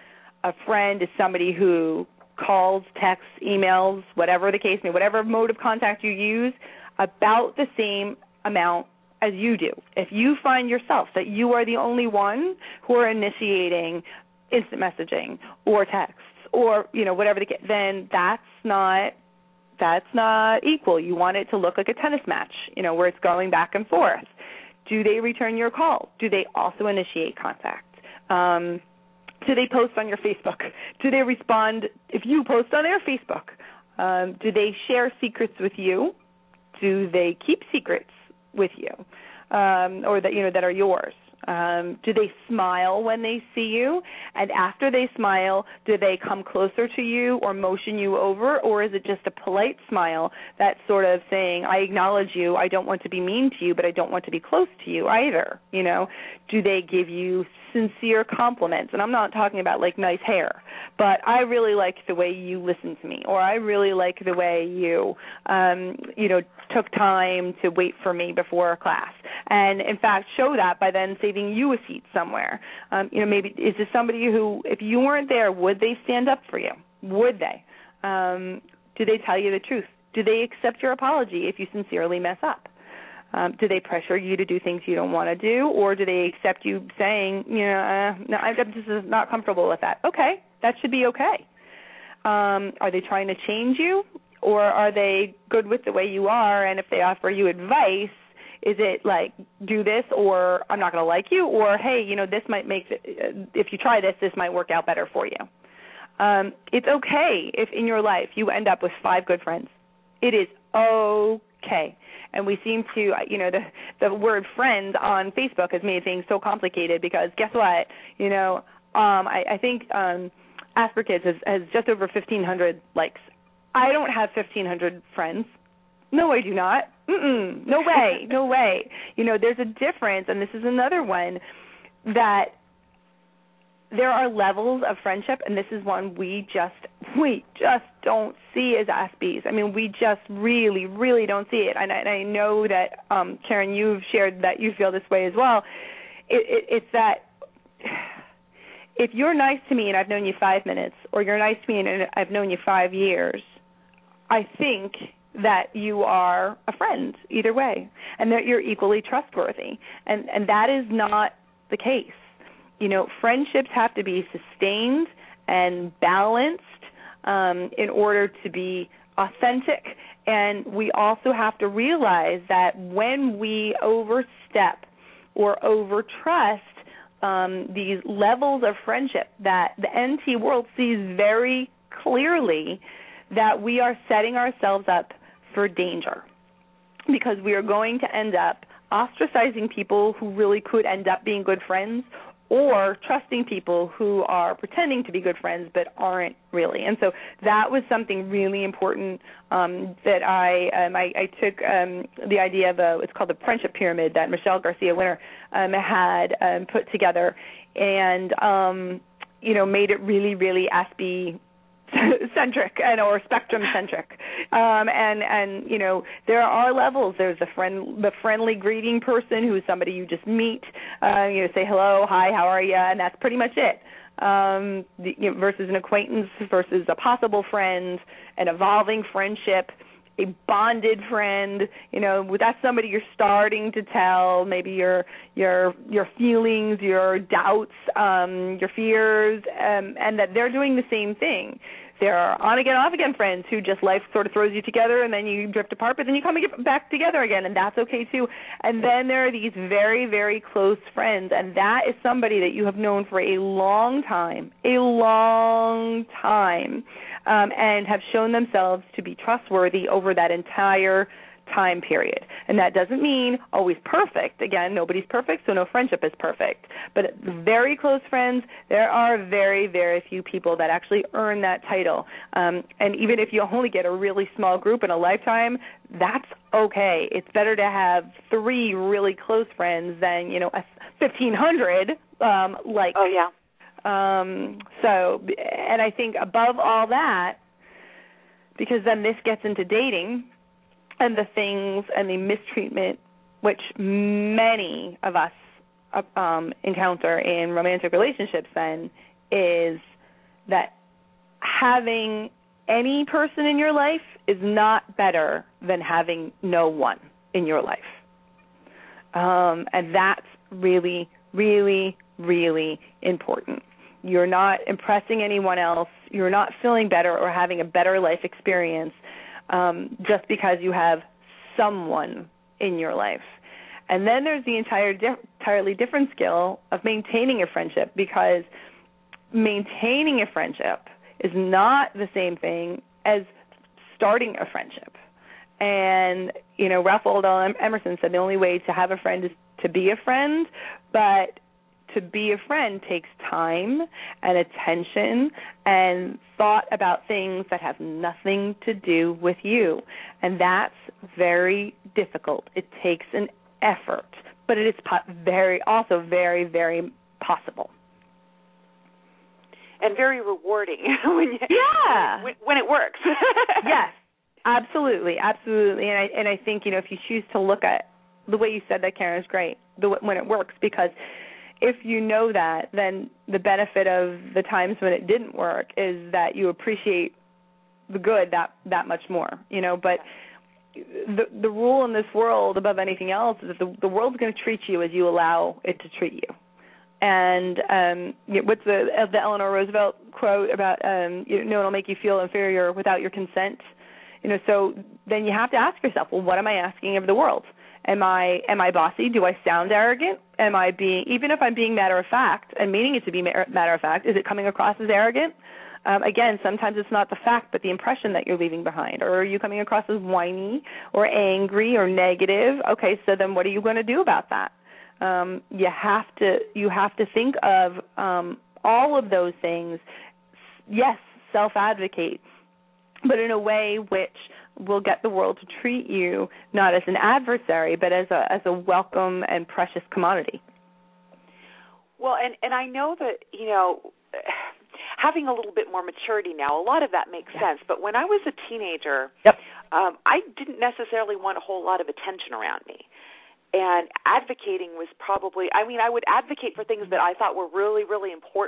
A friend is somebody who calls, texts, emails, whatever the case may be, whatever mode of contact you use, about the same amount as you do. If you find yourself that you are the only one who are initiating instant messaging or texts or, you know, whatever the case, then that's not that's not equal. You want it to look like a tennis match, you know, where it's going back and forth. Do they return your call? Do they also initiate contact? Um, do they post on your Facebook? Do they respond if you post on their Facebook? Um, do they share secrets with you? Do they keep secrets with you, um, or that you know that are yours? Um, do they smile when they see you? And after they smile, do they come closer to you or motion you over, or is it just a polite smile that's sort of saying, I acknowledge you, I don't want to be mean to you, but I don't want to be close to you either, you know? Do they give you sincere compliments? And I'm not talking about like nice hair, but I really like the way you listen to me, or I really like the way you, um, you know, took time to wait for me before class. And, in fact, show that by then saving you a seat somewhere. Um, you know, maybe is this somebody who, if you weren't there, would they stand up for you? Would they? Um, do they tell you the truth? Do they accept your apology if you sincerely mess up? Um, do they pressure you to do things you don't want to do, or do they accept you saying, you know, uh, no, I'm just not comfortable with that? Okay, that should be okay. Um, are they trying to change you, or are they good with the way you are, and if they offer you advice, is it like, do this, or I'm not going to like you, or, hey, you know, this might make, it, if you try this, this might work out better for you. Um, it's okay if in your life you end up with five good friends. It is okay. And we seem to, you know, the the word friend on Facebook has made things so complicated because guess what? You know, um, I, I think um, Asper Kids has, has just over fifteen hundred likes. I don't have fifteen hundred friends. No, I do not. Mm-mm. No way. No way. You know, there's a difference, and this is another one, that there are levels of friendship, and this is one we just we just don't see as Aspies. I mean, we just really, really don't see it. And I, and I know that, um, Karen, you've shared that you feel this way as well. It, it, it's that if you're nice to me and I've known you five minutes, or you're nice to me and I've known you five years, I think that you are a friend either way, and that you're equally trustworthy. And, and that is not the case. You know, friendships have to be sustained and balanced um, in order to be authentic. And we also have to realize that when we overstep or overtrust um, these levels of friendship, that the N T world sees very clearly that we are setting ourselves up for danger, because we are going to end up ostracizing people who really could end up being good friends, or trusting people who are pretending to be good friends but aren't really. And so that was something really important um, that I, um, I I took um, the idea of a, it's called the friendship pyramid that Michelle Garcia Winner um, had um, put together, and um, you know, made it really, really A S P E centric and or spectrum centric, um, and and you know, there are levels. There's the friend, the friendly greeting person, who's somebody you just meet, uh, you know, say hello, hi, how are you, and that's pretty much it. Um, the, you know, versus an acquaintance, versus a possible friend, an evolving friendship, a bonded friend. You know, that's somebody you're starting to tell maybe your your your feelings, your doubts, um, your fears, um, and that they're doing the same thing. There are on-again, off-again friends who just life sort of throws you together, and then you drift apart, but then you come and get back together again, and that's okay too. And then there are these very, very close friends, and that is somebody that you have known for a long time, a long time, um, and have shown themselves to be trustworthy over that entire time period. And that doesn't mean always perfect. Again, nobody's perfect, so no friendship is perfect. But very close friends, there are very, very few people that actually earn that title. Um, and even if you only get a really small group in a lifetime, that's okay. It's better to have three really close friends than, you know, fifteen hundred. Um, like, oh, yeah. Um, so, and I think above all that, because then this gets into dating, and the things and the mistreatment which many of us um, encounter in romantic relationships then, is that having any person in your life is not better than having no one in your life. Um, and that's really, really, really important. You're not impressing anyone else. You're not feeling better or having a better life experience Um, just because you have someone in your life. And then there's the entire di- entirely different skill of maintaining a friendship, because maintaining a friendship is not the same thing as starting a friendship. And, you know, Ralph Waldo Emerson said the only way to have a friend is to be a friend, but to be a friend takes time and attention and thought about things that have nothing to do with you. And that's very difficult. It takes an effort, but it is po- very, also very, very possible. And very rewarding when, you, yeah. when, when it works. Yes, absolutely, absolutely. And I, and I think, you know, if you choose to look at the way you said that, Karen, is great, the, when it works, because if you know that, then the benefit of the times when it didn't work is that you appreciate the good that that much more, you know. But the the rule in this world above anything else is that the, the world's going to treat you as you allow it to treat you. And um, you know, what's the the Eleanor Roosevelt quote about um, you know, no one will make you feel inferior without your consent? You know, so then you have to ask yourself, well, what am I asking of the world? Am I am I bossy? Do I sound arrogant? Am I being, even if I'm being matter of fact and meaning it to be matter of fact, is it coming across as arrogant? Um, again, sometimes it's not the fact, but the impression that you're leaving behind. Or are you coming across as whiny or angry or negative? Okay, so then what are you going to do about that? Um, you have to you have to think of um, all of those things. Yes, self-advocate, but in a way which will get the world to treat you not as an adversary, but as a as a welcome and precious commodity. Well, and, and I know that, you know, having a little bit more maturity now, a lot of that makes yeah. sense. But when I was a teenager, yep. um, I didn't necessarily want a whole lot of attention around me. And advocating was probably, I mean, I would advocate for things that I thought were really, really important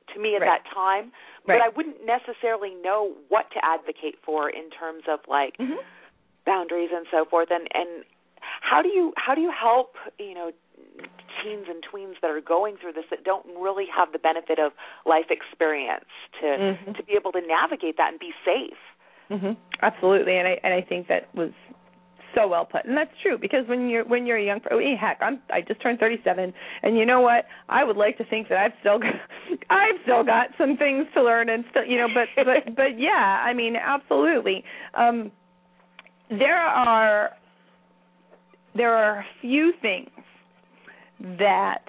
to me at right. that time, but right. I wouldn't necessarily know what to advocate for in terms of like mm-hmm. boundaries and so forth. And, and how do you how do you help, you know, teens and tweens that are going through this that don't really have the benefit of life experience to mm-hmm. to be able to navigate that and be safe? Mm-hmm. Absolutely, and I and I think that was so well put, and that's true because when you're when you're a young, oh, heck, I'm I just turned thirty-seven, and you know what? I would like to think that I've still got, I've still got some things to learn, and still, you know, but but but yeah, I mean, absolutely. Um, there are there are a few things that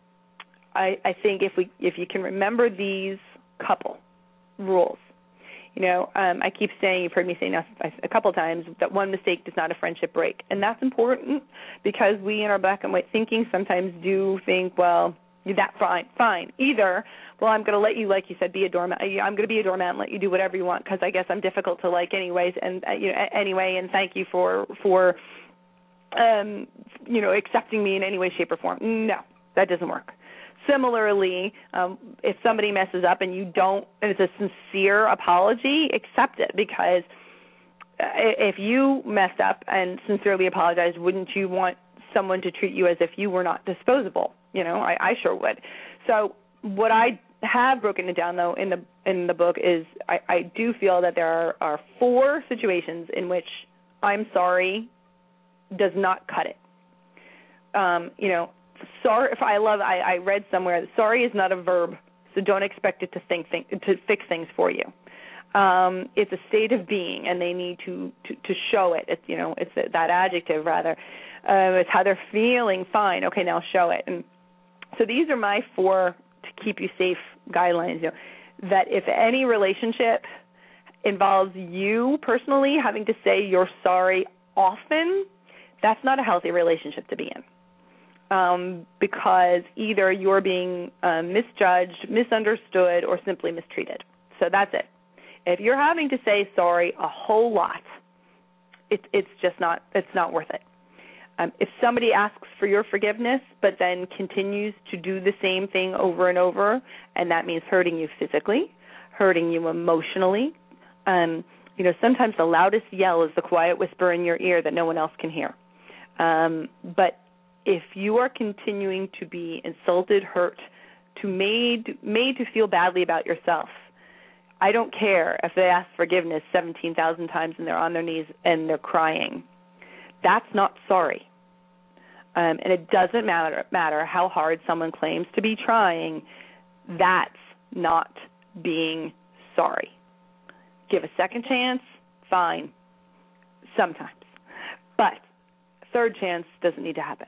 I I think if we if you can remember these couple rules. You know, um, I keep saying, you've heard me say now a couple of times, that one mistake does not a friendship break. And that's important because we in our black and white thinking sometimes do think, well, that's fine, fine. Either, well, I'm going to let you, like you said, be a doormat. I'm going to be a doormat and let you do whatever you want because I guess I'm difficult to like anyways, and uh, you know, anyway, and thank you for, for um, you know, accepting me in any way, shape, or form. No, that doesn't work. Similarly, um, if somebody messes up and you don't, and it's a sincere apology, accept it because if you messed up and sincerely apologized, wouldn't you want someone to treat you as if you were not disposable? You know, I, I sure would. So what I have broken it down, though, in the in the book is I, I do feel that there are, are four situations in which I'm sorry does not cut it. Um, you know, Sorry, if I love, I, I read somewhere that sorry is not a verb, so don't expect it to think, think to fix things for you. Um, it's a state of being, and they need to, to, to show it. It's you know, it's that adjective rather. Uh, it's how they're feeling. Fine, okay, now show it. And so these are my four to keep you safe guidelines. You know, that if any relationship involves you personally having to say you're sorry often, that's not a healthy relationship to be in. Um, because either you're being um, misjudged, misunderstood, or simply mistreated. So that's it. If you're having to say sorry a whole lot, it, it's just not it's not worth it. Um, if somebody asks for your forgiveness but then continues to do the same thing over and over, and that means hurting you physically, hurting you emotionally, um, you know, sometimes the loudest yell is the quiet whisper in your ear that no one else can hear. Um, but if you are continuing to be insulted, hurt, to made made to feel badly about yourself, I don't care if they ask forgiveness seventeen thousand times and they're on their knees and they're crying. That's not sorry. Um, and it doesn't matter matter how hard someone claims to be trying. That's not being sorry. Give a second chance, fine, sometimes. But third chance doesn't need to happen.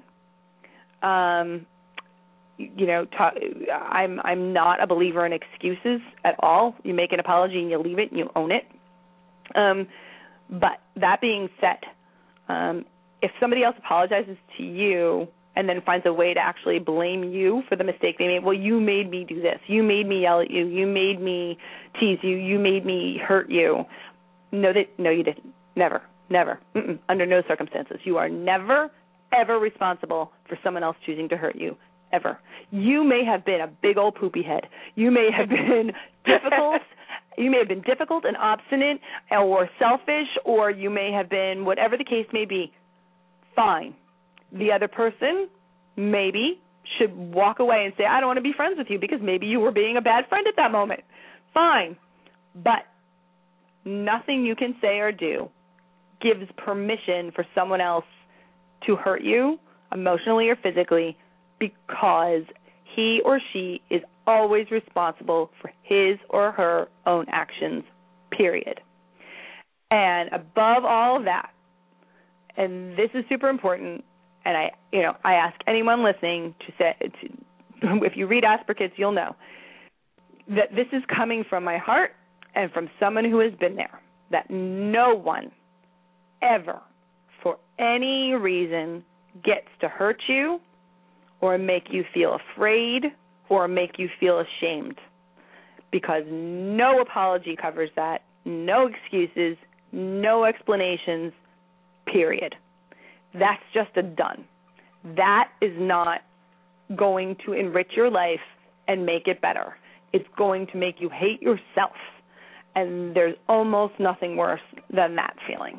Um, you know, talk, I'm I'm not a believer in excuses at all. You make an apology and you leave it and you own it. Um, but that being said, um, if somebody else apologizes to you and then finds a way to actually blame you for the mistake they made, well, you made me do this. You made me yell at you. You made me tease you. You made me hurt you. No, that no, you didn't. Never, never. Mm-mm. Under no circumstances. You are never, ever responsible for someone else choosing to hurt you, ever. You may have been a big old poopy head. You may have been difficult. You may have been difficult and obstinate or selfish, or you may have been whatever the case may be. Fine. The other person maybe should walk away and say, I don't want to be friends with you because maybe you were being a bad friend at that moment. Fine. But nothing you can say or do gives permission for someone else to hurt you emotionally or physically because he or she is always responsible for his or her own actions, period. And above all of that, and this is super important, and I, you know, I ask anyone listening to say, to, if you read Asper Kids, you'll know that this is coming from my heart and from someone who has been there, that no one ever, for any reason, gets to hurt you or make you feel afraid or make you feel ashamed, because no apology covers that, no excuses, no explanations, period. That's just a done. That is not going to enrich your life and make it better. it's going to make you hate yourself. And there's almost nothing worse than that feeling.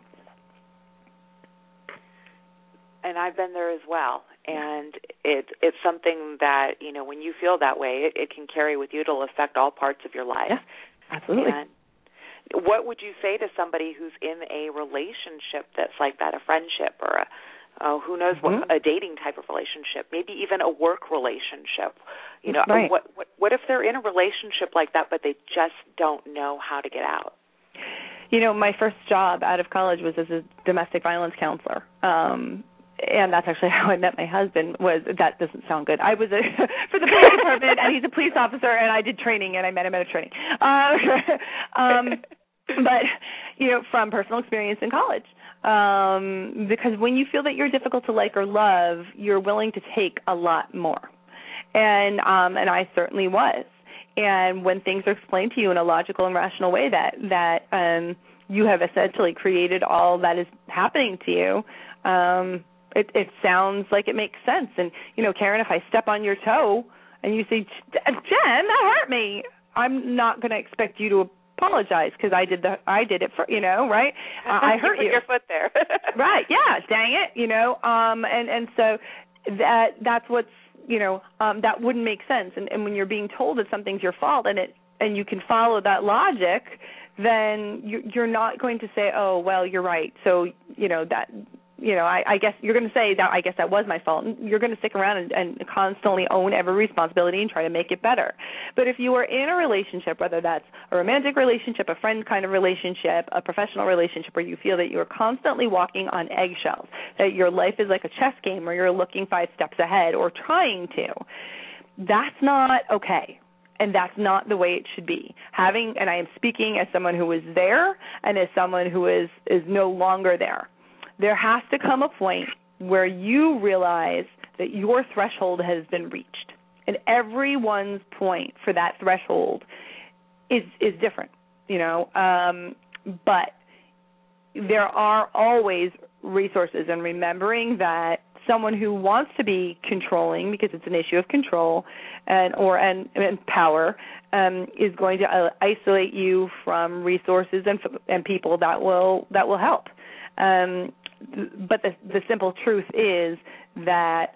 And I've been there as well. And it, it's something that, you know, when you feel that way, it, it can carry with you. It'll affect all parts of your life. Yeah, absolutely. And what would you say to somebody who's in a relationship that's like that, a friendship or a, oh, who knows mm-hmm. what, a dating type of relationship, maybe even a work relationship? You know, right. what, what what if they're in a relationship like that, but they just don't know how to get out? You know, my first job out of college was as a domestic violence counselor. Um And that's actually how I met my husband. Was that doesn't sound good. I was a, for the police department, and he's a police officer, and I did training, and I met him at a training. Uh, um, but, you know, from personal experience in college, um, because when you feel that you're difficult to like or love, you're willing to take a lot more, and um, and I certainly was. And when things are explained to you in a logical and rational way, that that um, you have essentially created all that is happening to you. Um, It, it sounds like it makes sense. And, you know, Karen, if I step on your toe and you say, Jen, that hurt me, I'm not going to expect you to apologize because I did the I did it for, you know, right? Uh, I hurt you. you. Put your foot there. Right, yeah, dang it, you know. Um, and, and so that that's what's, you know, um, that wouldn't make sense. And, and when you're being told that something's your fault and it and you can follow that logic, then you, you're not going to say, oh, well, you're right. So, you know, that... You know, I, I guess you're going to say that I guess that was my fault. And you're going to stick around and, and constantly own every responsibility and try to make it better. But if you are in a relationship, whether that's a romantic relationship, a friend kind of relationship, a professional relationship, where you feel that you are constantly walking on eggshells, that your life is like a chess game where you're looking five steps ahead or trying to, that's not okay. And that's not the way it should be. Having, and I am speaking as someone who was there and as someone who is, is no longer there. There has to come a point where you realize that your threshold has been reached. And everyone's point for that threshold is is different, you know. Um, but there are always resources, and remembering that someone who wants to be controlling, because it's an issue of control and or and, and power, um, is going to uh, isolate you from resources and and people that will that will help. Um, But the, the simple truth is that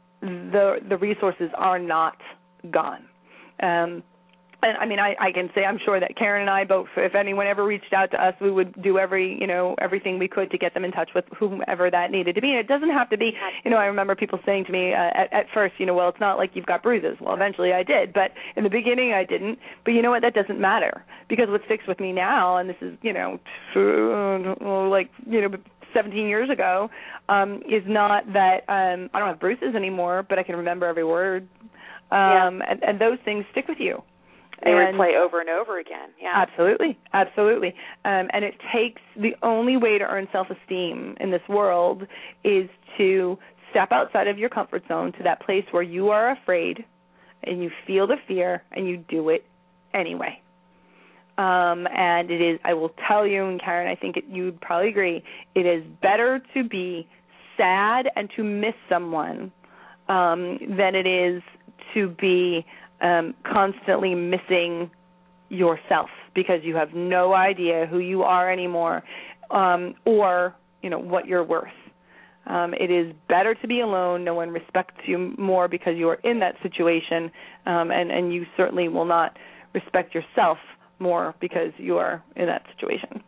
the the resources are not gone. Um, and I mean, I, I can say I'm sure that Karen and I both, if anyone ever reached out to us, we would do every, you know, everything we could to get them in touch with whomever that needed to be. And it doesn't have to be, you know, I remember people saying to me uh, at, at first, you know, well, it's not like you've got bruises. Well, eventually I did, but in the beginning I didn't. But you know what? That doesn't matter, because what sticks with me now, and this is, you know, like, you know, seventeen years ago, um, is not that um, I don't have bruises anymore, but I can remember every word. Um, yeah. and, and those things stick with you. They and replay over and over again. Yeah, absolutely, absolutely. Um, and it takes, the only way to earn self-esteem in this world is to step outside of your comfort zone to that place where you are afraid and you feel the fear and you do it anyway. Um, and it is, I will tell you, and Karen, I think it, you'd probably agree, it is better to be sad and to miss someone um, than it is to be um, constantly missing yourself because you have no idea who you are anymore um, or, you know, what you're worth. Um, it is better to be alone. No one respects you more because you are in that situation, um, and, and you certainly will not respect yourself more because you are in that situation.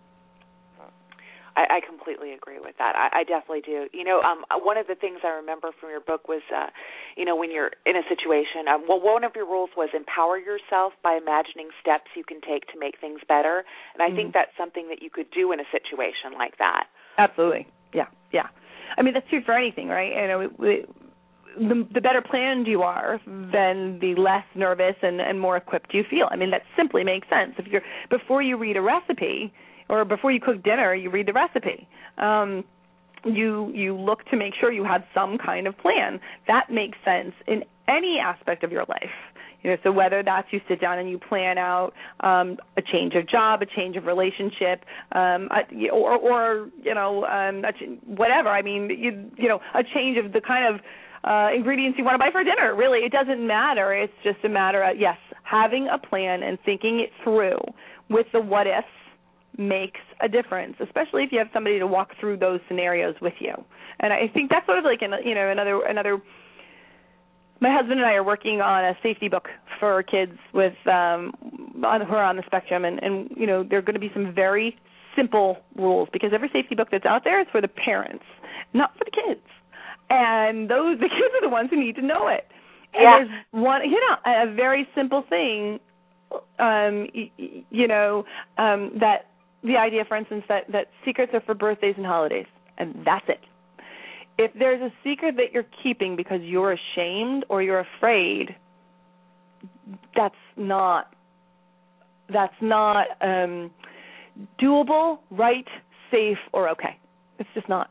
I, I completely agree with that. I, I definitely do. You know, um, one of the things I remember from your book was, uh, you know, when you're in a situation, um, well, one of your rules was empower yourself by imagining steps you can take to make things better. And I mm-hmm. think that's something that you could do in a situation like that. Absolutely. Yeah, yeah. I mean, that's true for anything, right? You know, it, it, the, the better planned you are, then the less nervous and, and more equipped you feel. I mean, that simply makes sense. If you're before you read a recipe or before you cook dinner, you read the recipe. Um, you you look to make sure you have some kind of plan. That makes sense in any aspect of your life. You know, so whether that's you sit down and you plan out um, a change of job, a change of relationship, um, a, or, or you know, um, a ch- whatever. I mean, you you know, a change of the kind of uh, ingredients you want to buy for dinner. Really, it doesn't matter. It's just a matter of, yes, having a plan and thinking it through with the what-ifs makes a difference, especially if you have somebody to walk through those scenarios with you. And I think that's sort of like, an, you know, another another. My husband and I are working on a safety book for kids with um, on, who are on the spectrum, and, and you know, there are going to be some very simple rules because every safety book that's out there is for the parents, not for the kids. And those the kids are the ones who need to know it. And yeah. there's one, you know, a very simple thing, um, you, you know, um, that the idea, for instance, that, that secrets are for birthdays and holidays, and that's it. If there's a secret that you're keeping because you're ashamed or you're afraid, that's not that's not um, doable, right, safe, or okay. It's just not.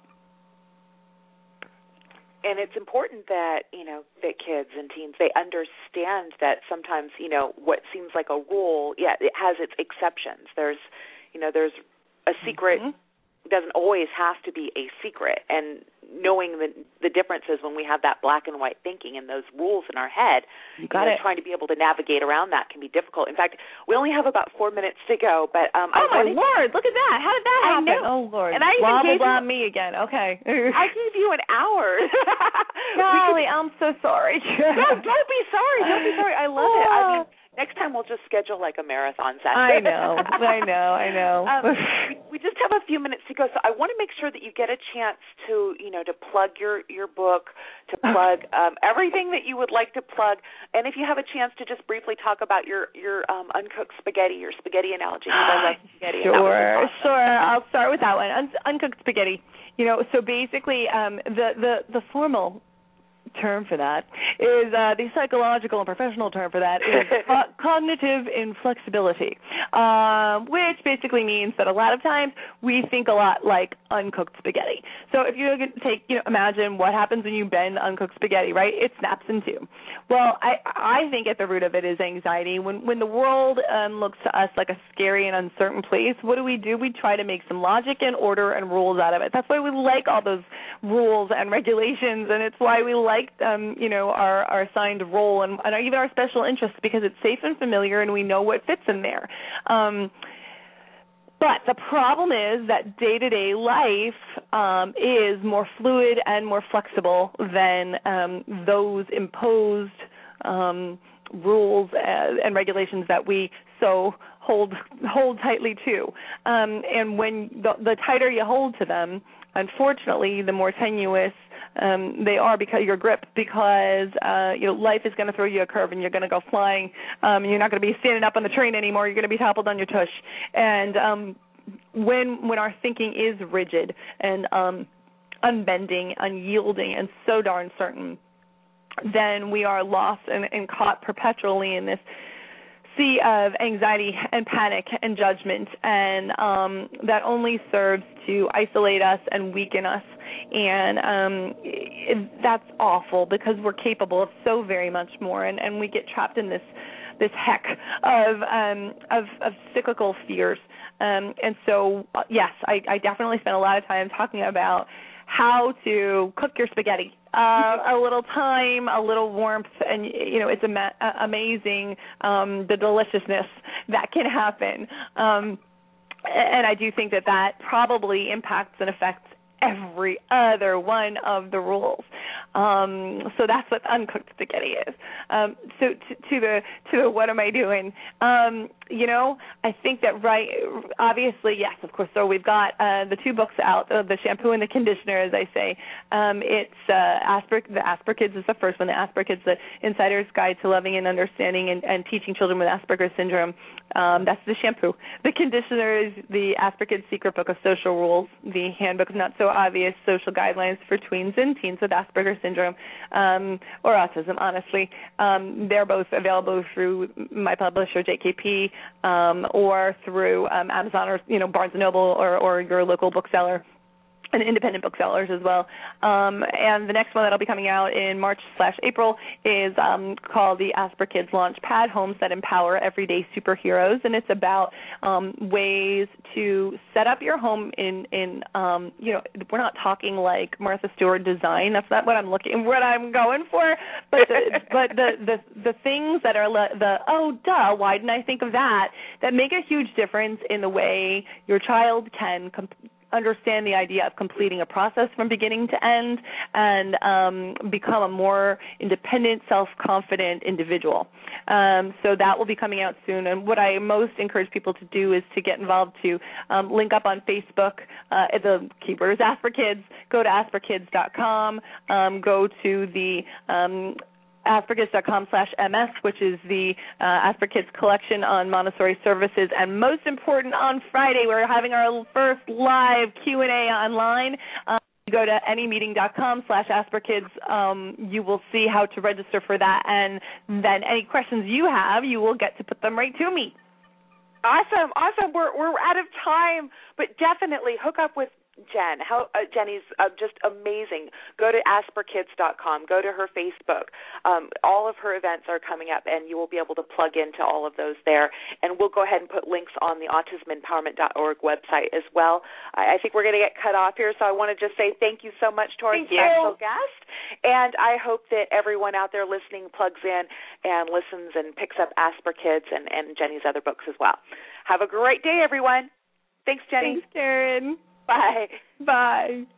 And it's important that, you know, that kids and teens, they understand that sometimes, you know, what seems like a rule, yeah, it has its exceptions. There's, you know, there's a secret mm-hmm. doesn't always have to be a secret. And knowing the the differences when we have that black and white thinking and those rules in our head, you got you know, it. trying to be able to navigate around that can be difficult. In fact, we only have about four minutes to go. But um, oh I my wanted, Lord, look at that! How did that happen? I know. Oh Lord, and I even blah gave blah you, me again. Okay, I gave you an hour. Golly, I'm so sorry. No, don't be sorry. Don't be sorry. I love oh. it. I mean, next time we'll just schedule like a marathon session. I know, I know, I know. um, we, we just have a few minutes to go, so I want to make sure that you get a chance to, you know, to plug your, your book, to plug um, everything that you would like to plug, and if you have a chance to just briefly talk about your your um, uncooked spaghetti, your spaghetti analogy. I love spaghetti. Sure, awesome. sure. I'll start with that one. Un- uncooked spaghetti. You know, so basically, um, the the the formal term for that is uh, the psychological and professional term for that is co- cognitive inflexibility, um, which basically means that a lot of times we think a lot like uncooked spaghetti. So if you take, you know, imagine what happens when you bend uncooked spaghetti, right? It snaps in two. Well, I I think at the root of it is anxiety. When when the world um, looks to us like a scary and uncertain place, what do we do? We try to make some logic and order and rules out of it. That's why we like all those rules and regulations, and it's why we like Um, you know, our, our assigned role and, and even our special interests, because it's safe and familiar and we know what fits in there. Um, but the problem is that day-to-day life um, is more fluid and more flexible than um, those imposed um, rules and, and regulations that we so hold hold tightly to. Um, and when the, the tighter you hold to them, unfortunately, the more tenuous Um, they are because your grip, because uh, you know, life is going to throw you a curve and you're going to go flying. Um, and you're not going to be standing up on the train anymore. You're going to be toppled on your tush. And um, when when our thinking is rigid and um, unbending, unyielding, and so darn certain, then we are lost and, and caught perpetually in this sea of anxiety and panic and judgment, and um, that only serves to isolate us and weaken us. And um, it, that's awful because we're capable of so very much more, and, and we get trapped in this this heck of um, of, of cyclical fears. Um, and so, uh, yes, I, I definitely spent a lot of time talking about how to cook your spaghetti. Uh, a little time, a little warmth, and, you know, it's ama- amazing um, the deliciousness that can happen. Um, and I do think that that probably impacts and affects every other one of the rules. Um, so that's what uncooked spaghetti is. Um, so to, to the to the what am I doing? Um, you know, I think that right. Obviously, yes, of course. So we've got uh, the two books out, uh, the shampoo and the conditioner, as I say. Um, it's uh, Asper. The Asper Kids is the first one. The Asper Kids, the Insider's Guide to Loving and Understanding and, and Teaching Children with Asperger's Syndrome. Um, that's the shampoo. The conditioner is the Asper Kids Secret Book of Social Rules, the Handbook of Not So Obvious Social Guidelines for Tweens and Teens with Asperger's Syndrome um, or autism, honestly. Um, they're both available through my publisher, J K P, um, or through um, Amazon or, you know, Barnes and Noble or, or your local bookseller. and independent booksellers as well. Um, and the next one that'll be coming out in March slash April is um, called the AsperKids Launchpad, Homes That Empower Everyday Superheroes, and it's about um, ways to set up your home in, in um, you know, we're not talking like Martha Stewart design. That's not what I'm looking, what I'm going for. But the, but the, the the things that are le- the oh duh, why didn't I think of that? That make a huge difference in the way your child can comp- understand the idea of completing a process from beginning to end and um, become a more independent, self-confident individual. Um, so that will be coming out soon. And what I most encourage people to do is to get involved, to um, link up on Facebook. Uh, the keyword is AsperKids. Go to asper kids dot com. Um, go to the um, asperkids dot com slash M S, which is the uh, AsperKids collection on Montessori services. And most important, on Friday, we're having our first live Q and A online. Um, you go to anymeeting dot com slash AsperKids. Um, you will see how to register for that. And then any questions you have, you will get to put them right to me. Awesome, awesome. We're, we're out of time, but definitely hook up with Jen. How, uh, Jenny's uh, just amazing. Go to asper kids dot com. Go to her Facebook. Um, all of her events are coming up, and you will be able to plug into all of those there. And we'll go ahead and put links on the autism empowerment dot org website as well. I, I think we're going to get cut off here, so I want to just say thank you so much to our thank special you. guest. And I hope that everyone out there listening plugs in and listens and picks up AsperKids and, and Jenny's other books as well. Have a great day, everyone. Thanks, Jenny. Thanks, Karen. Bye. Bye.